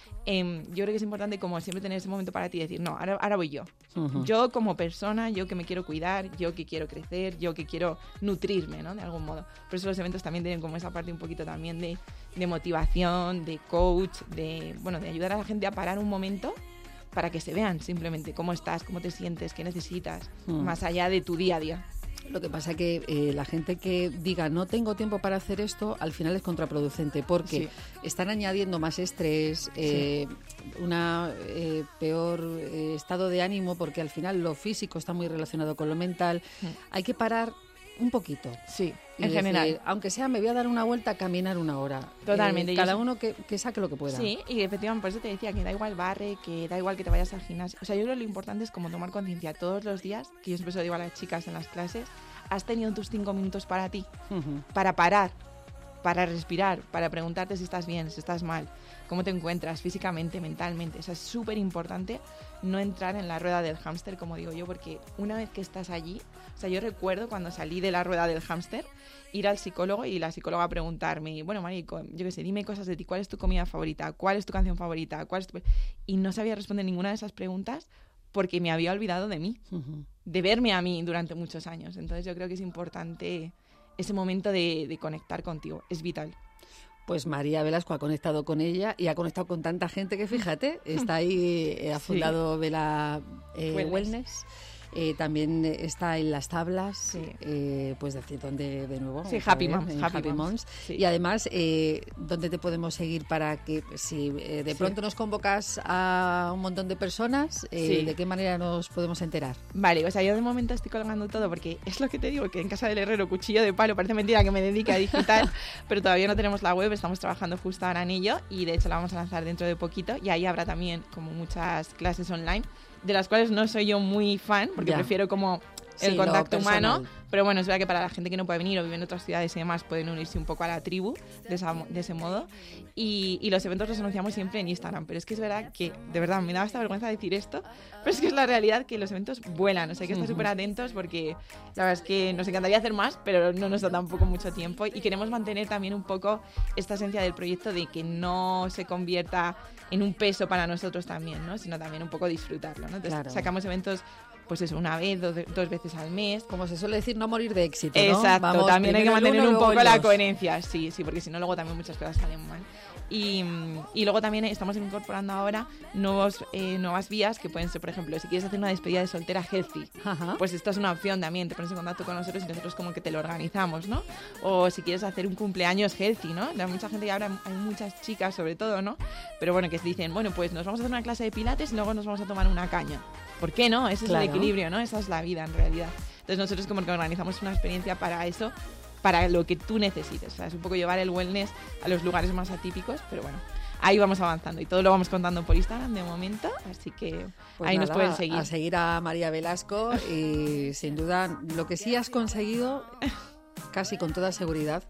Eh, yo creo que es importante como siempre tener ese momento para ti y decir, no, ahora, ahora voy yo. Uh-huh. Yo como persona, yo que me quiero cuidar, yo que quiero crecer, yo que quiero nutrirme, ¿no? De algún modo. Por eso los eventos también tienen como esa parte un poquito también de, de motivación, de coach, de, bueno, de ayudar a la gente a parar un momento para que se vean simplemente cómo estás, cómo te sientes, qué necesitas, uh-huh. más allá de tu día a día. Lo que pasa es que eh, la gente que diga no tengo tiempo para hacer esto, al final es contraproducente porque sí. están añadiendo más estrés, eh, sí. una eh, peor eh, estado de ánimo porque al final lo físico está muy relacionado con lo mental. Sí. Hay que parar un poquito. Sí, en decir, general. Aunque sea me voy a dar una vuelta a caminar una hora. Totalmente. Eh, cada uno que, que saque lo que pueda. Sí, y efectivamente por eso te decía que da igual barre, que da igual que te vayas al gimnasio. O sea, yo creo que lo importante es como tomar conciencia todos los días, que yo siempre se lo digo a las chicas en las clases, has tenido tus cinco minutos para ti, uh-huh. para parar, para respirar, para preguntarte si estás bien, si estás mal, cómo te encuentras físicamente, mentalmente. O sea, es súper importante no entrar en la rueda del hámster, como digo yo, porque una vez que estás allí, o sea, yo recuerdo cuando salí de la rueda del hámster, ir al psicólogo y la psicóloga preguntarme, bueno, Marico, yo qué sé, dime cosas de ti, ¿cuál es tu comida favorita? ¿Cuál es tu canción favorita? ¿Cuál es tu...? Y no sabía responder ninguna de esas preguntas porque me había olvidado de mí, uh-huh. de verme a mí durante muchos años. Entonces yo creo que es importante ese momento de, de conectar contigo, es vital. Pues María Velasco ha conectado con ella y ha conectado con tanta gente que, fíjate, está ahí, eh, ha fundado sí. Vela eh, Wellness. Wellness. Eh, también está en las tablas, sí. eh, pues decir, donde de nuevo. Sí, Happy Moms. Happy, Happy Moms. Sí. Y además, eh, ¿dónde te podemos seguir para que si eh, de pronto sí. nos convocas a un montón de personas, eh, sí. de qué manera nos podemos enterar? Vale, o sea, yo de momento estoy colgando todo porque es lo que te digo, que en casa del herrero, cuchillo de palo, parece mentira que me dedique a digital, pero todavía no tenemos la web, estamos trabajando justo ahora en ello y de hecho la vamos a lanzar dentro de poquito y ahí habrá también como muchas clases online, de las cuales no soy yo muy fan, porque ya. prefiero como el sí, contacto humano, pero bueno, es verdad que para la gente que no puede venir o vive en otras ciudades y demás, pueden unirse un poco a la tribu de, esa, de ese modo, y, y los eventos los anunciamos siempre en Instagram, pero es que es verdad que, de verdad, me da hasta vergüenza decir esto, pero es que es la realidad que los eventos vuelan, o sea, hay que estar súper atentos porque la verdad es que nos encantaría hacer más, pero no nos da tampoco mucho tiempo y queremos mantener también un poco esta esencia del proyecto de que no se convierta en un peso para nosotros también, ¿no? Sino también un poco disfrutarlo, ¿no? Entonces claro. sacamos eventos pues eso, una vez, dos, dos veces al mes. Como se suele decir, no morir de éxito, ¿no? Exacto, Vamos, también hay que mantener uno, un poco los... la coherencia, sí, sí, porque si no luego también muchas cosas salen mal. Y, y luego también estamos incorporando ahora nuevos, eh, nuevas vías que pueden ser, por ejemplo, si quieres hacer una despedida de soltera healthy, Ajá. pues esta es una opción también, te pones en contacto con nosotros y nosotros como que te lo organizamos, ¿no? O si quieres hacer un cumpleaños healthy, ¿no? Hay mucha gente y ahora hay muchas chicas sobre todo, ¿no? Pero bueno, que dicen, bueno, pues nos vamos a hacer una clase de pilates y luego nos vamos a tomar una caña. ¿Por qué no? Ese claro. es el equilibrio, ¿no? Esa es la vida en realidad. Entonces nosotros como que organizamos una experiencia para eso, para lo que tú necesites. O sea, es un poco llevar el wellness a los lugares más atípicos, pero bueno, ahí vamos avanzando y todo lo vamos contando por Instagram de momento, así que pues ahí nada, nos pueden seguir. A seguir a María Velasco y sin duda lo que sí has conseguido, casi con toda seguridad,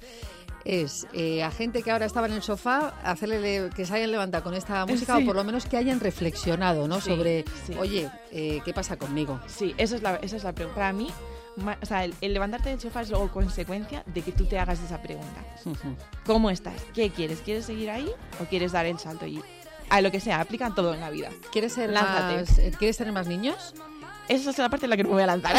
es eh, a gente que ahora estaba en el sofá, hacerle que se hayan levantado con esta música sí. o por lo menos que hayan reflexionado, ¿no? Sí, sobre, sí. oye, eh, ¿qué pasa conmigo? Sí, eso es la, esa es la pregunta. Para mí, ma, o sea, el, el levantarte del sofá es luego consecuencia de que tú te hagas esa pregunta. Uh-huh. ¿Cómo estás? ¿Qué quieres? ¿Quieres seguir ahí o quieres dar el salto? Y a lo que sea, aplica todo en la vida. ¿Quieres ser Lánzate. más, ¿Quieres tener más niños? Esa es la parte en la que no me voy a lanzar.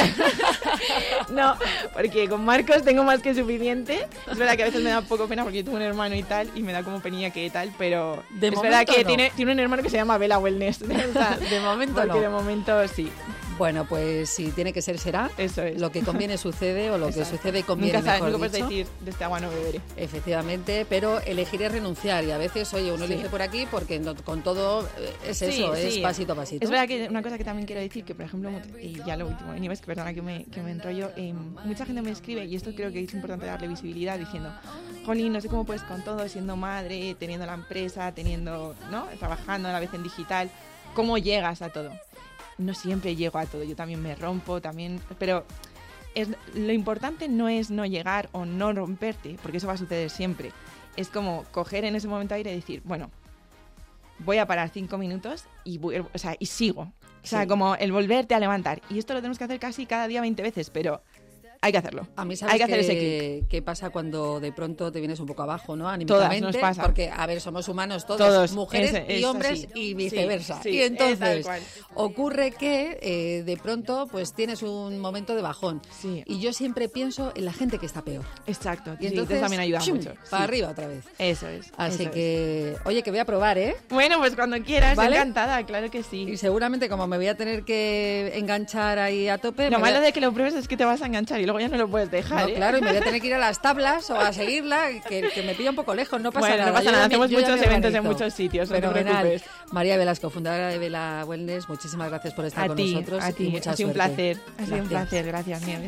No, porque con Marcos tengo más que suficiente. Es verdad que a veces me da un poco pena porque yo tengo un hermano y tal, y me da como penilla que tal, pero de es verdad que no. tiene, tiene un hermano que se llama Vela Wellness. O sea, de momento porque no. de momento sí. Bueno, pues si tiene que ser, será. Eso es. Lo que conviene sucede o lo Exacto. que sucede conviene, nunca mejor Nunca puedes dicho. decir, de este agua no beberé. Efectivamente, pero elegir es renunciar y a veces, oye, uno sí. elige por aquí porque no, con todo es sí, eso, sí. es pasito a pasito. Es verdad que una cosa que también quiero decir, que por ejemplo, y ya lo último, Nieves, que perdona que me, que me enrollo, eh, mucha gente me escribe, y esto creo que es importante darle visibilidad, diciendo, jolín, no sé cómo puedes con todo, siendo madre, teniendo la empresa, teniendo, ¿no? Trabajando a la vez en digital. cómo llegas a todo. No siempre llego a todo, yo también me rompo, también, pero es, lo importante no es no llegar o no romperte, porque eso va a suceder siempre. Es como coger en ese momento aire y decir, bueno, voy a parar cinco minutos y, voy, o sea, y sigo. O sea, sí. como el volverte a levantar. Y esto lo tenemos que hacer casi cada día veinte veces, pero hay que hacerlo. A mí, ¿sabes hay que qué, hacer ese clic? ¿Qué pasa cuando de pronto te vienes un poco abajo, ¿no? Anímicamente. Todas nos pasa. Porque, a ver, somos humanos todos, todos mujeres es, es y hombres así. y viceversa. Sí, sí, y entonces, cual. ocurre que eh, de pronto pues tienes un momento de bajón. Sí. Y yo siempre pienso en la gente que está peor. Exacto. Y entonces sí, también ayuda ¡chum! mucho. Para sí. arriba otra vez. Eso es. Así eso que, es. oye, que voy a probar, ¿eh? Bueno, pues cuando quieras, ¿Vale? encantada, claro que sí. Y seguramente como me voy a tener que enganchar ahí a tope... Lo me malo voy a... de que lo pruebes es que te vas a enganchar y luego ya no lo puedes dejar, No, ¿eh? claro, y me voy a tener que ir a las tablas o a seguirla, que, que me pilla un poco lejos, no pasa bueno, nada. no pasa Yo nada, ya me- hacemos yo ya muchos me eventos en organizo. muchos sitios, no te Fenomenal. preocupes. María Velasco, fundadora de Vela Wellness, muchísimas gracias por estar A con ti, nosotros. a y ti, mucha ha sido un suerte. placer, ha sido un Gracias. placer, gracias, Nieves.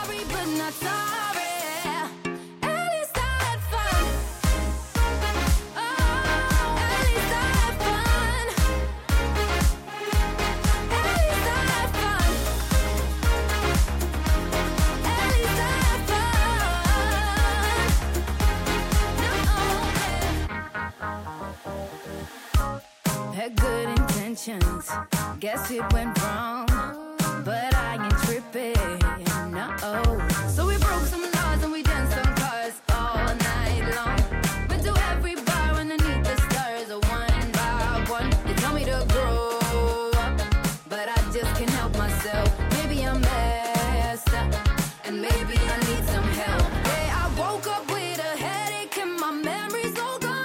Had good intentions, guess it went wrong, but I ain't tripping, no. So we broke some laws and we danced on cars all night long. Went to every bar underneath the stars, one by one. You tell me to grow up, but I just can't help myself. Maybe I'm messed up, and maybe I need some help. Yeah, I woke up with a headache and my memory's all gone.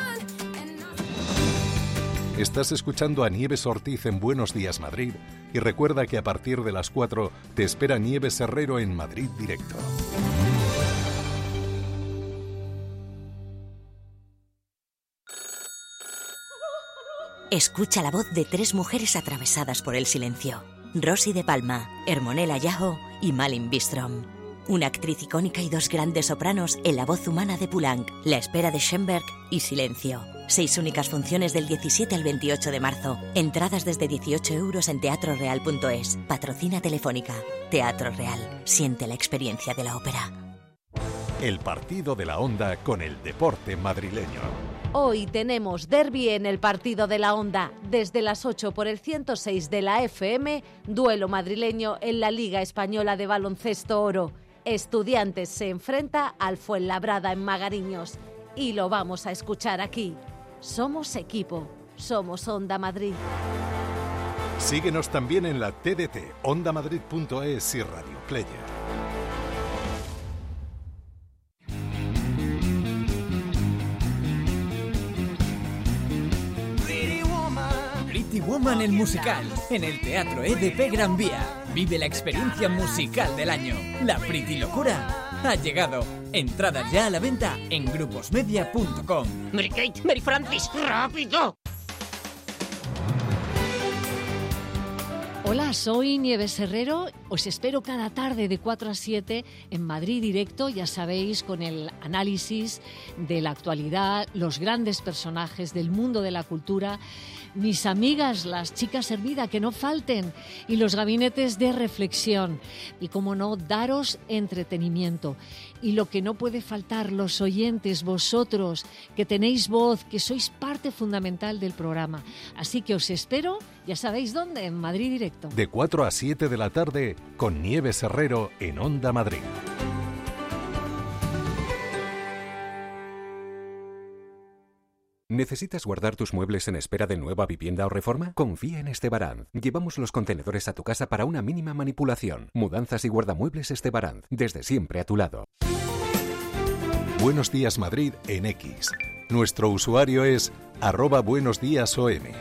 Estás escuchando a Nieves Ortiz en Buenos Días Madrid y recuerda que a partir de las cuatro te espera Nieves Herrero en Madrid Directo. Escucha la voz de tres mujeres atravesadas por el silencio. Rosy de Palma, Hermonella Yajo y Malin Bistrom. Una actriz icónica y dos grandes sopranos en la voz humana de Poulenc, La espera de Schoenberg y Silencio. Seis únicas funciones del diecisiete al veintiocho de marzo. Entradas desde dieciocho euros en teatro real punto es. Patrocina Telefónica. Teatro Real. Siente la experiencia de la ópera. El partido de la Onda con el deporte madrileño. Hoy tenemos derbi en el partido de la Onda. Desde las ocho por el ciento seis de la F M, duelo madrileño en la Liga Española de Baloncesto Oro. Estudiantes se enfrenta al Fuenlabrada en Magariños. Y lo vamos a escuchar aquí. Somos equipo. Somos Onda Madrid. Síguenos también en la T D T, onda madrid punto es y Radio Player. Pretty Woman el musical, en el Teatro E D P Gran Vía. Vive la experiencia musical del año. La Pretty Locura ha llegado. Entradas ya a la venta en gruposmedia punto com. Mary Kate, Mary Francis, rápido. Hola, soy Nieves Herrero. Os espero cada tarde de cuatro a siete en Madrid Directo, ya sabéis, con el análisis de la actualidad, los grandes personajes del mundo de la cultura, mis amigas, las chicas Hermida, que no falten, y los gabinetes de reflexión. Y, como no, daros entretenimiento. Y lo que no puede faltar, los oyentes, vosotros, que tenéis voz, que sois parte fundamental del programa. Así que os espero, ya sabéis dónde, en Madrid Directo. De cuatro a siete de la tarde con Nieves Herrero en Onda Madrid. ¿Necesitas guardar tus muebles en espera de nueva vivienda o reforma? Confía en Estebaranz. Llevamos los contenedores a tu casa para una mínima manipulación. Mudanzas y guardamuebles Estebaranz. Desde siempre a tu lado. Buenos Días Madrid en X. Nuestro usuario es arroba buenos días O M.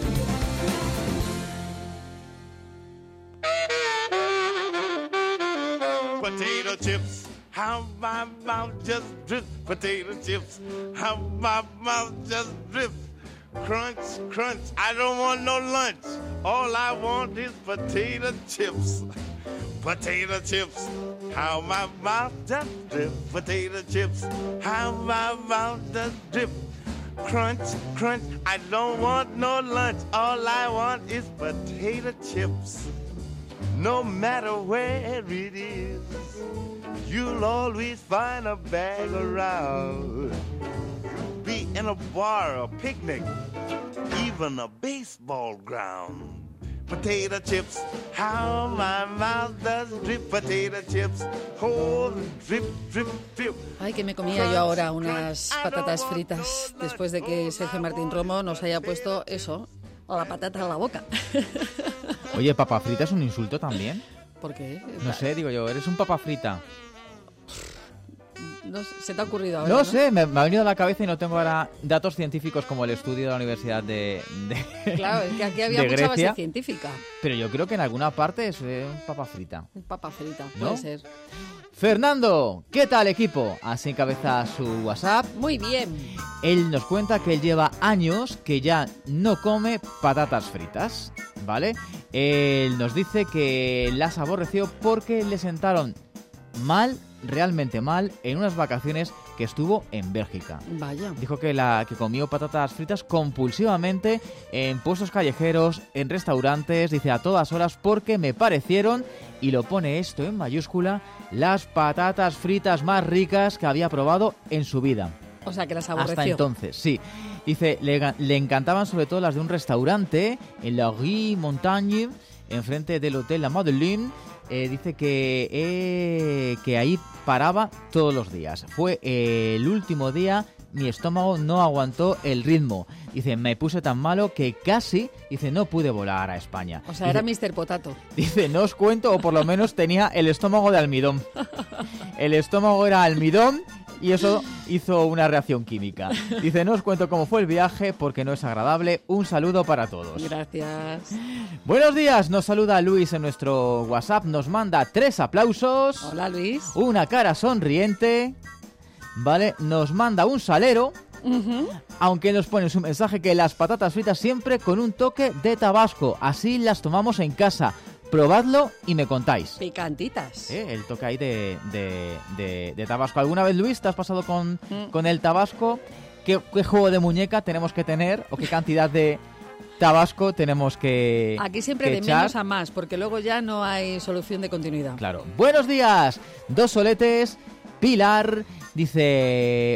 Potato chips, how my mouth just drip. Potato chips, how my mouth just drip. Crunch, crunch, I don't want no lunch. All I want is potato chips. Potato chips, how my mouth just drip. Potato chips, how my mouth just drip. crunch, crunch. I don't want no lunch. All I want is potato chips. No matter where it is, you'll always find a bag around. Be in a bar, a picnic, even a baseball ground. Potato chips, how my mouth does drip. Potato chips, oh, drip, drip, drip. Ay, que me comía yo ahora unas patatas fritas después de que Sergio Martín Romo nos haya puesto eso, la patata en la boca. Oye, ¿papa frita es un insulto también? ¿Por qué? No sé, digo yo, eres un papa frita. No, ¿se te ha ocurrido ahora? No, ¿no? sé, me, me ha venido a la cabeza y no tengo ahora datos científicos como el estudio de la Universidad de, de Claro, es que aquí había de mucha Grecia, base científica. Pero yo creo que en alguna parte es eh, papa frita. Papa frita, ¿No? puede ser. Fernando, ¿qué tal, equipo? Así encabeza su WhatsApp. Muy bien. Él nos cuenta que él lleva años que ya no come patatas fritas, ¿vale? Él nos dice que las aborreció porque le sentaron mal, realmente mal, en unas vacaciones que estuvo en Bélgica. Vaya. Dijo que, la, que comió patatas fritas compulsivamente en puestos callejeros, en restaurantes, dice a todas horas, porque me parecieron, y lo pone esto en mayúscula, las patatas fritas más ricas que había probado en su vida. O sea, que las aborreció. Hasta entonces, sí. Dice, le, le encantaban sobre todo las de un restaurante en la Rue Montagne, enfrente del Hotel La Madeleine. Eh, dice que, eh, que ahí paraba todos los días. Fue eh, el último día, mi estómago no aguantó el ritmo. Dice, me puse tan malo que casi, dice, no pude volar a España. O sea, dice, era mister Potato. Dice, no os cuento, o por lo menos tenía el estómago de almidón. El estómago era almidón y eso hizo una reacción química. Dice, no os cuento cómo fue el viaje porque no es agradable. Un saludo para todos. Gracias. Buenos días, nos saluda Luis en nuestro WhatsApp. Nos manda tres aplausos. Hola, Luis. Una cara sonriente. Vale, nos manda un salero. Uh-huh. Aunque nos pone en su mensaje que las patatas fritas siempre con un toque de tabasco. Así las tomamos en casa. Probadlo y me contáis. Picantitas. ¿Eh? El toque ahí de, de, de, de tabasco. ¿Alguna vez, Luis, te has pasado con, mm. con el tabasco? ¿Qué, ¿Qué juego de muñeca tenemos que tener? ¿O qué cantidad de tabasco tenemos que Aquí siempre que de echar? menos a más, porque luego ya no hay solución de continuidad. Claro. Buenos días. Dos soletes. Pilar dice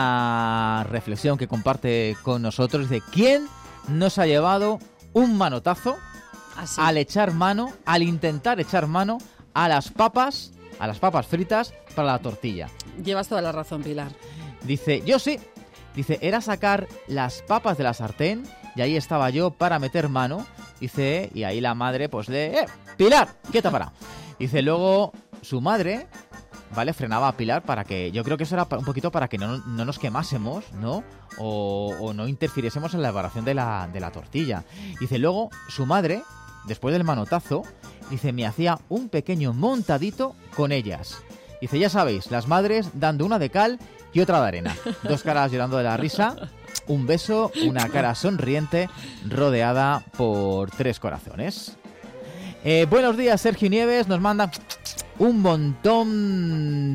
una reflexión que comparte con nosotros. Dice, ¿quién nos ha llevado un manotazo? Así. Al echar mano, al intentar echar mano a las papas, a las papas fritas para la tortilla. Llevas toda la razón, Pilar. Dice, yo sí. Dice, era sacar las papas de la sartén y ahí estaba yo para meter mano. Dice, y ahí la madre pues le... ¡Eh, Pilar! ¡Quieta para! Dice, luego su madre, ¿vale? Frenaba a Pilar para que... Yo creo que eso era un poquito para que no, no nos quemásemos, ¿no? O, o no interfiriésemos en la elaboración de la, de la tortilla. Dice, luego su madre... Después del manotazo, dice, me hacía un pequeño montadito con ellas. Dice, ya sabéis, las madres dando una de cal y otra de arena. Dos caras llorando de la risa, un beso, una cara sonriente, rodeada por tres corazones. Eh, buenos días, Sergio Nieves, nos manda un montón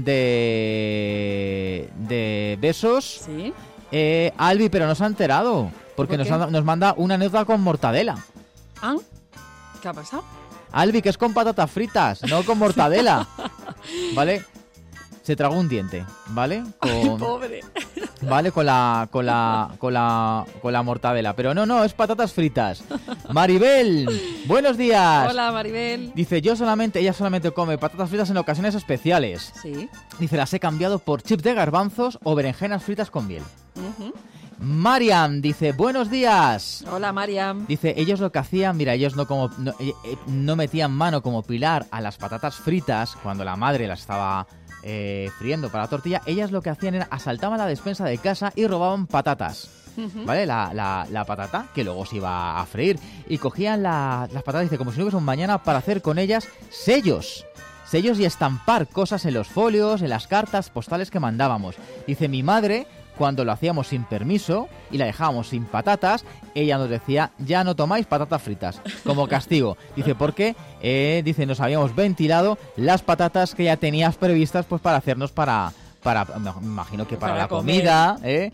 de, de besos. ¿Sí? Eh, Albi, pero no se ha enterado, porque ¿Por nos, qué? ha- nos manda una anécdota con mortadela. ¿Ah? ¿Qué ha pasado? Albi, que es con patatas fritas, no con mortadela. ¿Vale? Se tragó un diente, ¿vale? Con, Pobre. ¿Vale? Con la, con la, con la, con la mortadela. Pero no, no, es patatas fritas. Maribel, buenos días. Hola, Maribel. Dice, yo solamente, ella solamente come patatas fritas en ocasiones especiales. Sí. Dice, las he cambiado por chips de garbanzos o berenjenas fritas con miel. Uh-huh. Mariam dice, buenos días. Hola, Mariam. Dice, ellos lo que hacían, mira, ellos no como no, eh, eh, no metían mano como Pilar a las patatas fritas cuando la madre las estaba eh, friendo para la tortilla. Ellas lo que hacían era asaltaban la despensa de casa y robaban patatas. Uh-huh. ¿Vale? La, la, la patata, que luego se iba a freír. Y cogían la- las patatas, dice, como si no hubiese un mañana, para hacer con ellas sellos. Sellos y estampar cosas en los folios, en las cartas postales que mandábamos. Dice, mi madre, cuando lo hacíamos sin permiso y la dejábamos sin patatas, ella nos decía, ya no tomáis patatas fritas, como castigo. Dice, porque, eh, dice, nos habíamos ventilado las patatas que ya tenías previstas pues para hacernos para, para, me imagino que para, Para la comer. comida, ¿eh?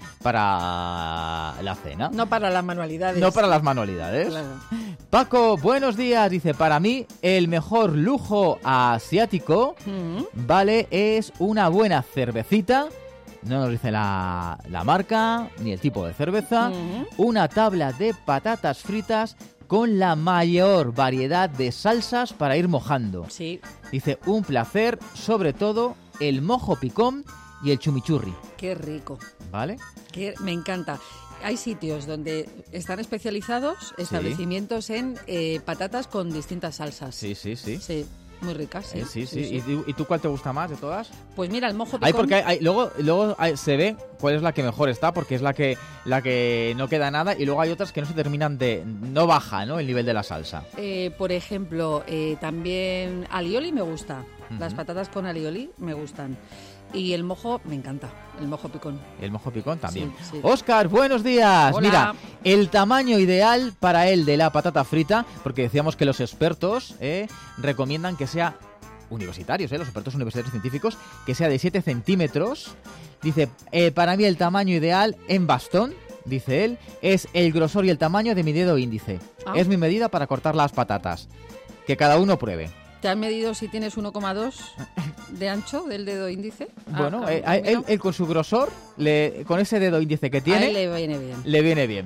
Para la cena. No para las manualidades. No para las manualidades. Claro. Paco, buenos días. Dice, para mí el mejor lujo asiático, Mm. vale, es una buena cervecita. No nos dice la, la marca ni el tipo de cerveza. Mm. Una tabla de patatas fritas con la mayor variedad de salsas para ir mojando. Sí. Dice, un placer, sobre todo el mojo picón y el chimichurri. Qué rico. ¿Vale? Que me encanta. Hay sitios donde están especializados, establecimientos en eh, patatas con distintas salsas. Sí, sí, sí. Sí, muy ricas, sí. Eh, sí, sí. ¿Y, tú- ¿Y tú cuál te gusta más de todas? Pues mira, el mojo picón... Hay porque hay, hay- luego luego hay- se ve cuál es la que mejor está, porque es la que la que no queda nada, y luego hay otras que no se terminan de... no baja, ¿no?, el nivel de la salsa. Eh, por ejemplo, eh, también alioli me gusta. Ujú. Las patatas con alioli me gustan. Y el mojo me encanta, el mojo picón. El mojo picón también. Sí, sí. Óscar, buenos días. Hola. Mira, el tamaño ideal para él de la patata frita, porque decíamos que los expertos eh, recomiendan que sea universitarios, eh, los expertos universitarios científicos, que sea de siete centímetros. Dice, eh, para mí el tamaño ideal en bastón, dice él, es el grosor y el tamaño de mi dedo índice. Ah. Es mi medida para cortar las patatas. Que cada uno pruebe. ¿Te han medido si tienes uno coma dos de ancho del dedo índice? Ah, Bueno, claro, eh, a- mira. él, él con su grosor, le, con ese dedo índice que tiene, A él le viene bien. le viene bien.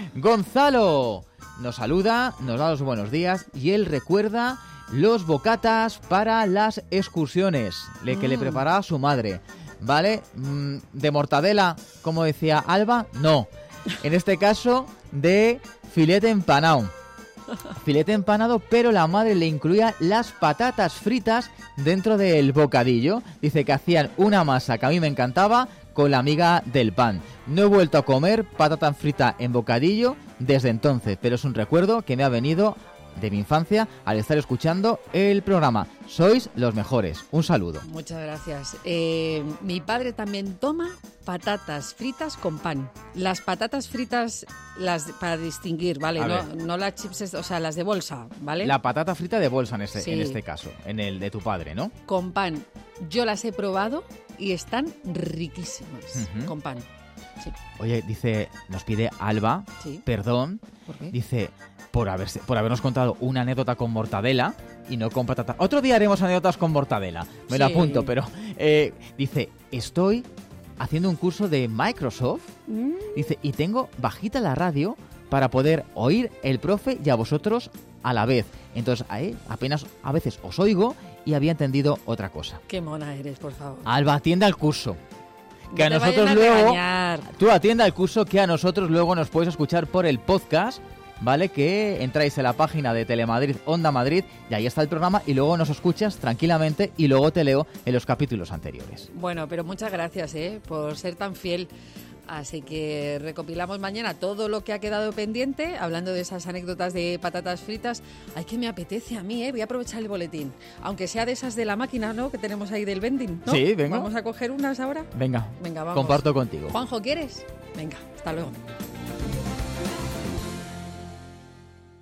Gonzalo nos saluda, nos da los buenos días y él recuerda los bocatas para las excursiones le, que le Mm. preparaba su madre. ¿Vale? Mm, de mortadela, como decía Alba, no. En este caso, de filete empanado. Filete empanado, pero la madre le incluía las patatas fritas dentro del bocadillo. Dice que hacían una masa que a mí me encantaba con la miga del pan. No he vuelto a comer patata frita en bocadillo desde entonces, pero es un recuerdo que me ha venido de mi infancia al estar escuchando el programa. Sois los mejores. Un saludo. Muchas gracias. Eh, mi padre también toma patatas fritas con pan. Las patatas fritas, las para distinguir, ¿vale? A No, ver. no las chips, o sea, las de bolsa, ¿vale? La patata frita de bolsa en este, Sí. en este caso, en el de tu padre, ¿no? Con pan. Yo las he probado y están riquísimas. Ujú. Con pan. Sí. Oye, dice, nos pide Alba, Sí. perdón, ¿Por qué? dice, por, haberse, por habernos contado una anécdota con mortadela y no con patata. Otro día haremos anécdotas con mortadela, me lo Sí. apunto, pero eh, dice, estoy haciendo un curso de Microsoft, Mm. dice, y tengo bajita la radio para poder oír el profe y a vosotros a la vez. Entonces, a él apenas a veces os oigo y había entendido otra cosa. Qué mona eres, por favor. Alba, atienda al curso. Que No a te nosotros vayan a luego... regañar. Tú atienda al curso que a nosotros luego nos puedes escuchar por el podcast, ¿vale? Que entráis en la página de Telemadrid, Onda Madrid, y ahí está el programa, y luego nos escuchas tranquilamente y luego te leo en los capítulos anteriores. Bueno, pero muchas gracias, ¿eh? Por ser tan fiel. Así que recopilamos mañana todo lo que ha quedado pendiente, hablando de esas anécdotas de patatas fritas. Ay, que me apetece a mí, ¿eh? Voy a aprovechar el boletín. Aunque sea de esas de la máquina, ¿no? Que tenemos ahí del vending, ¿no? Sí, venga. Vamos a coger unas ahora. Venga, Venga, vamos. comparto contigo. Juanjo, ¿quieres? Venga, hasta luego.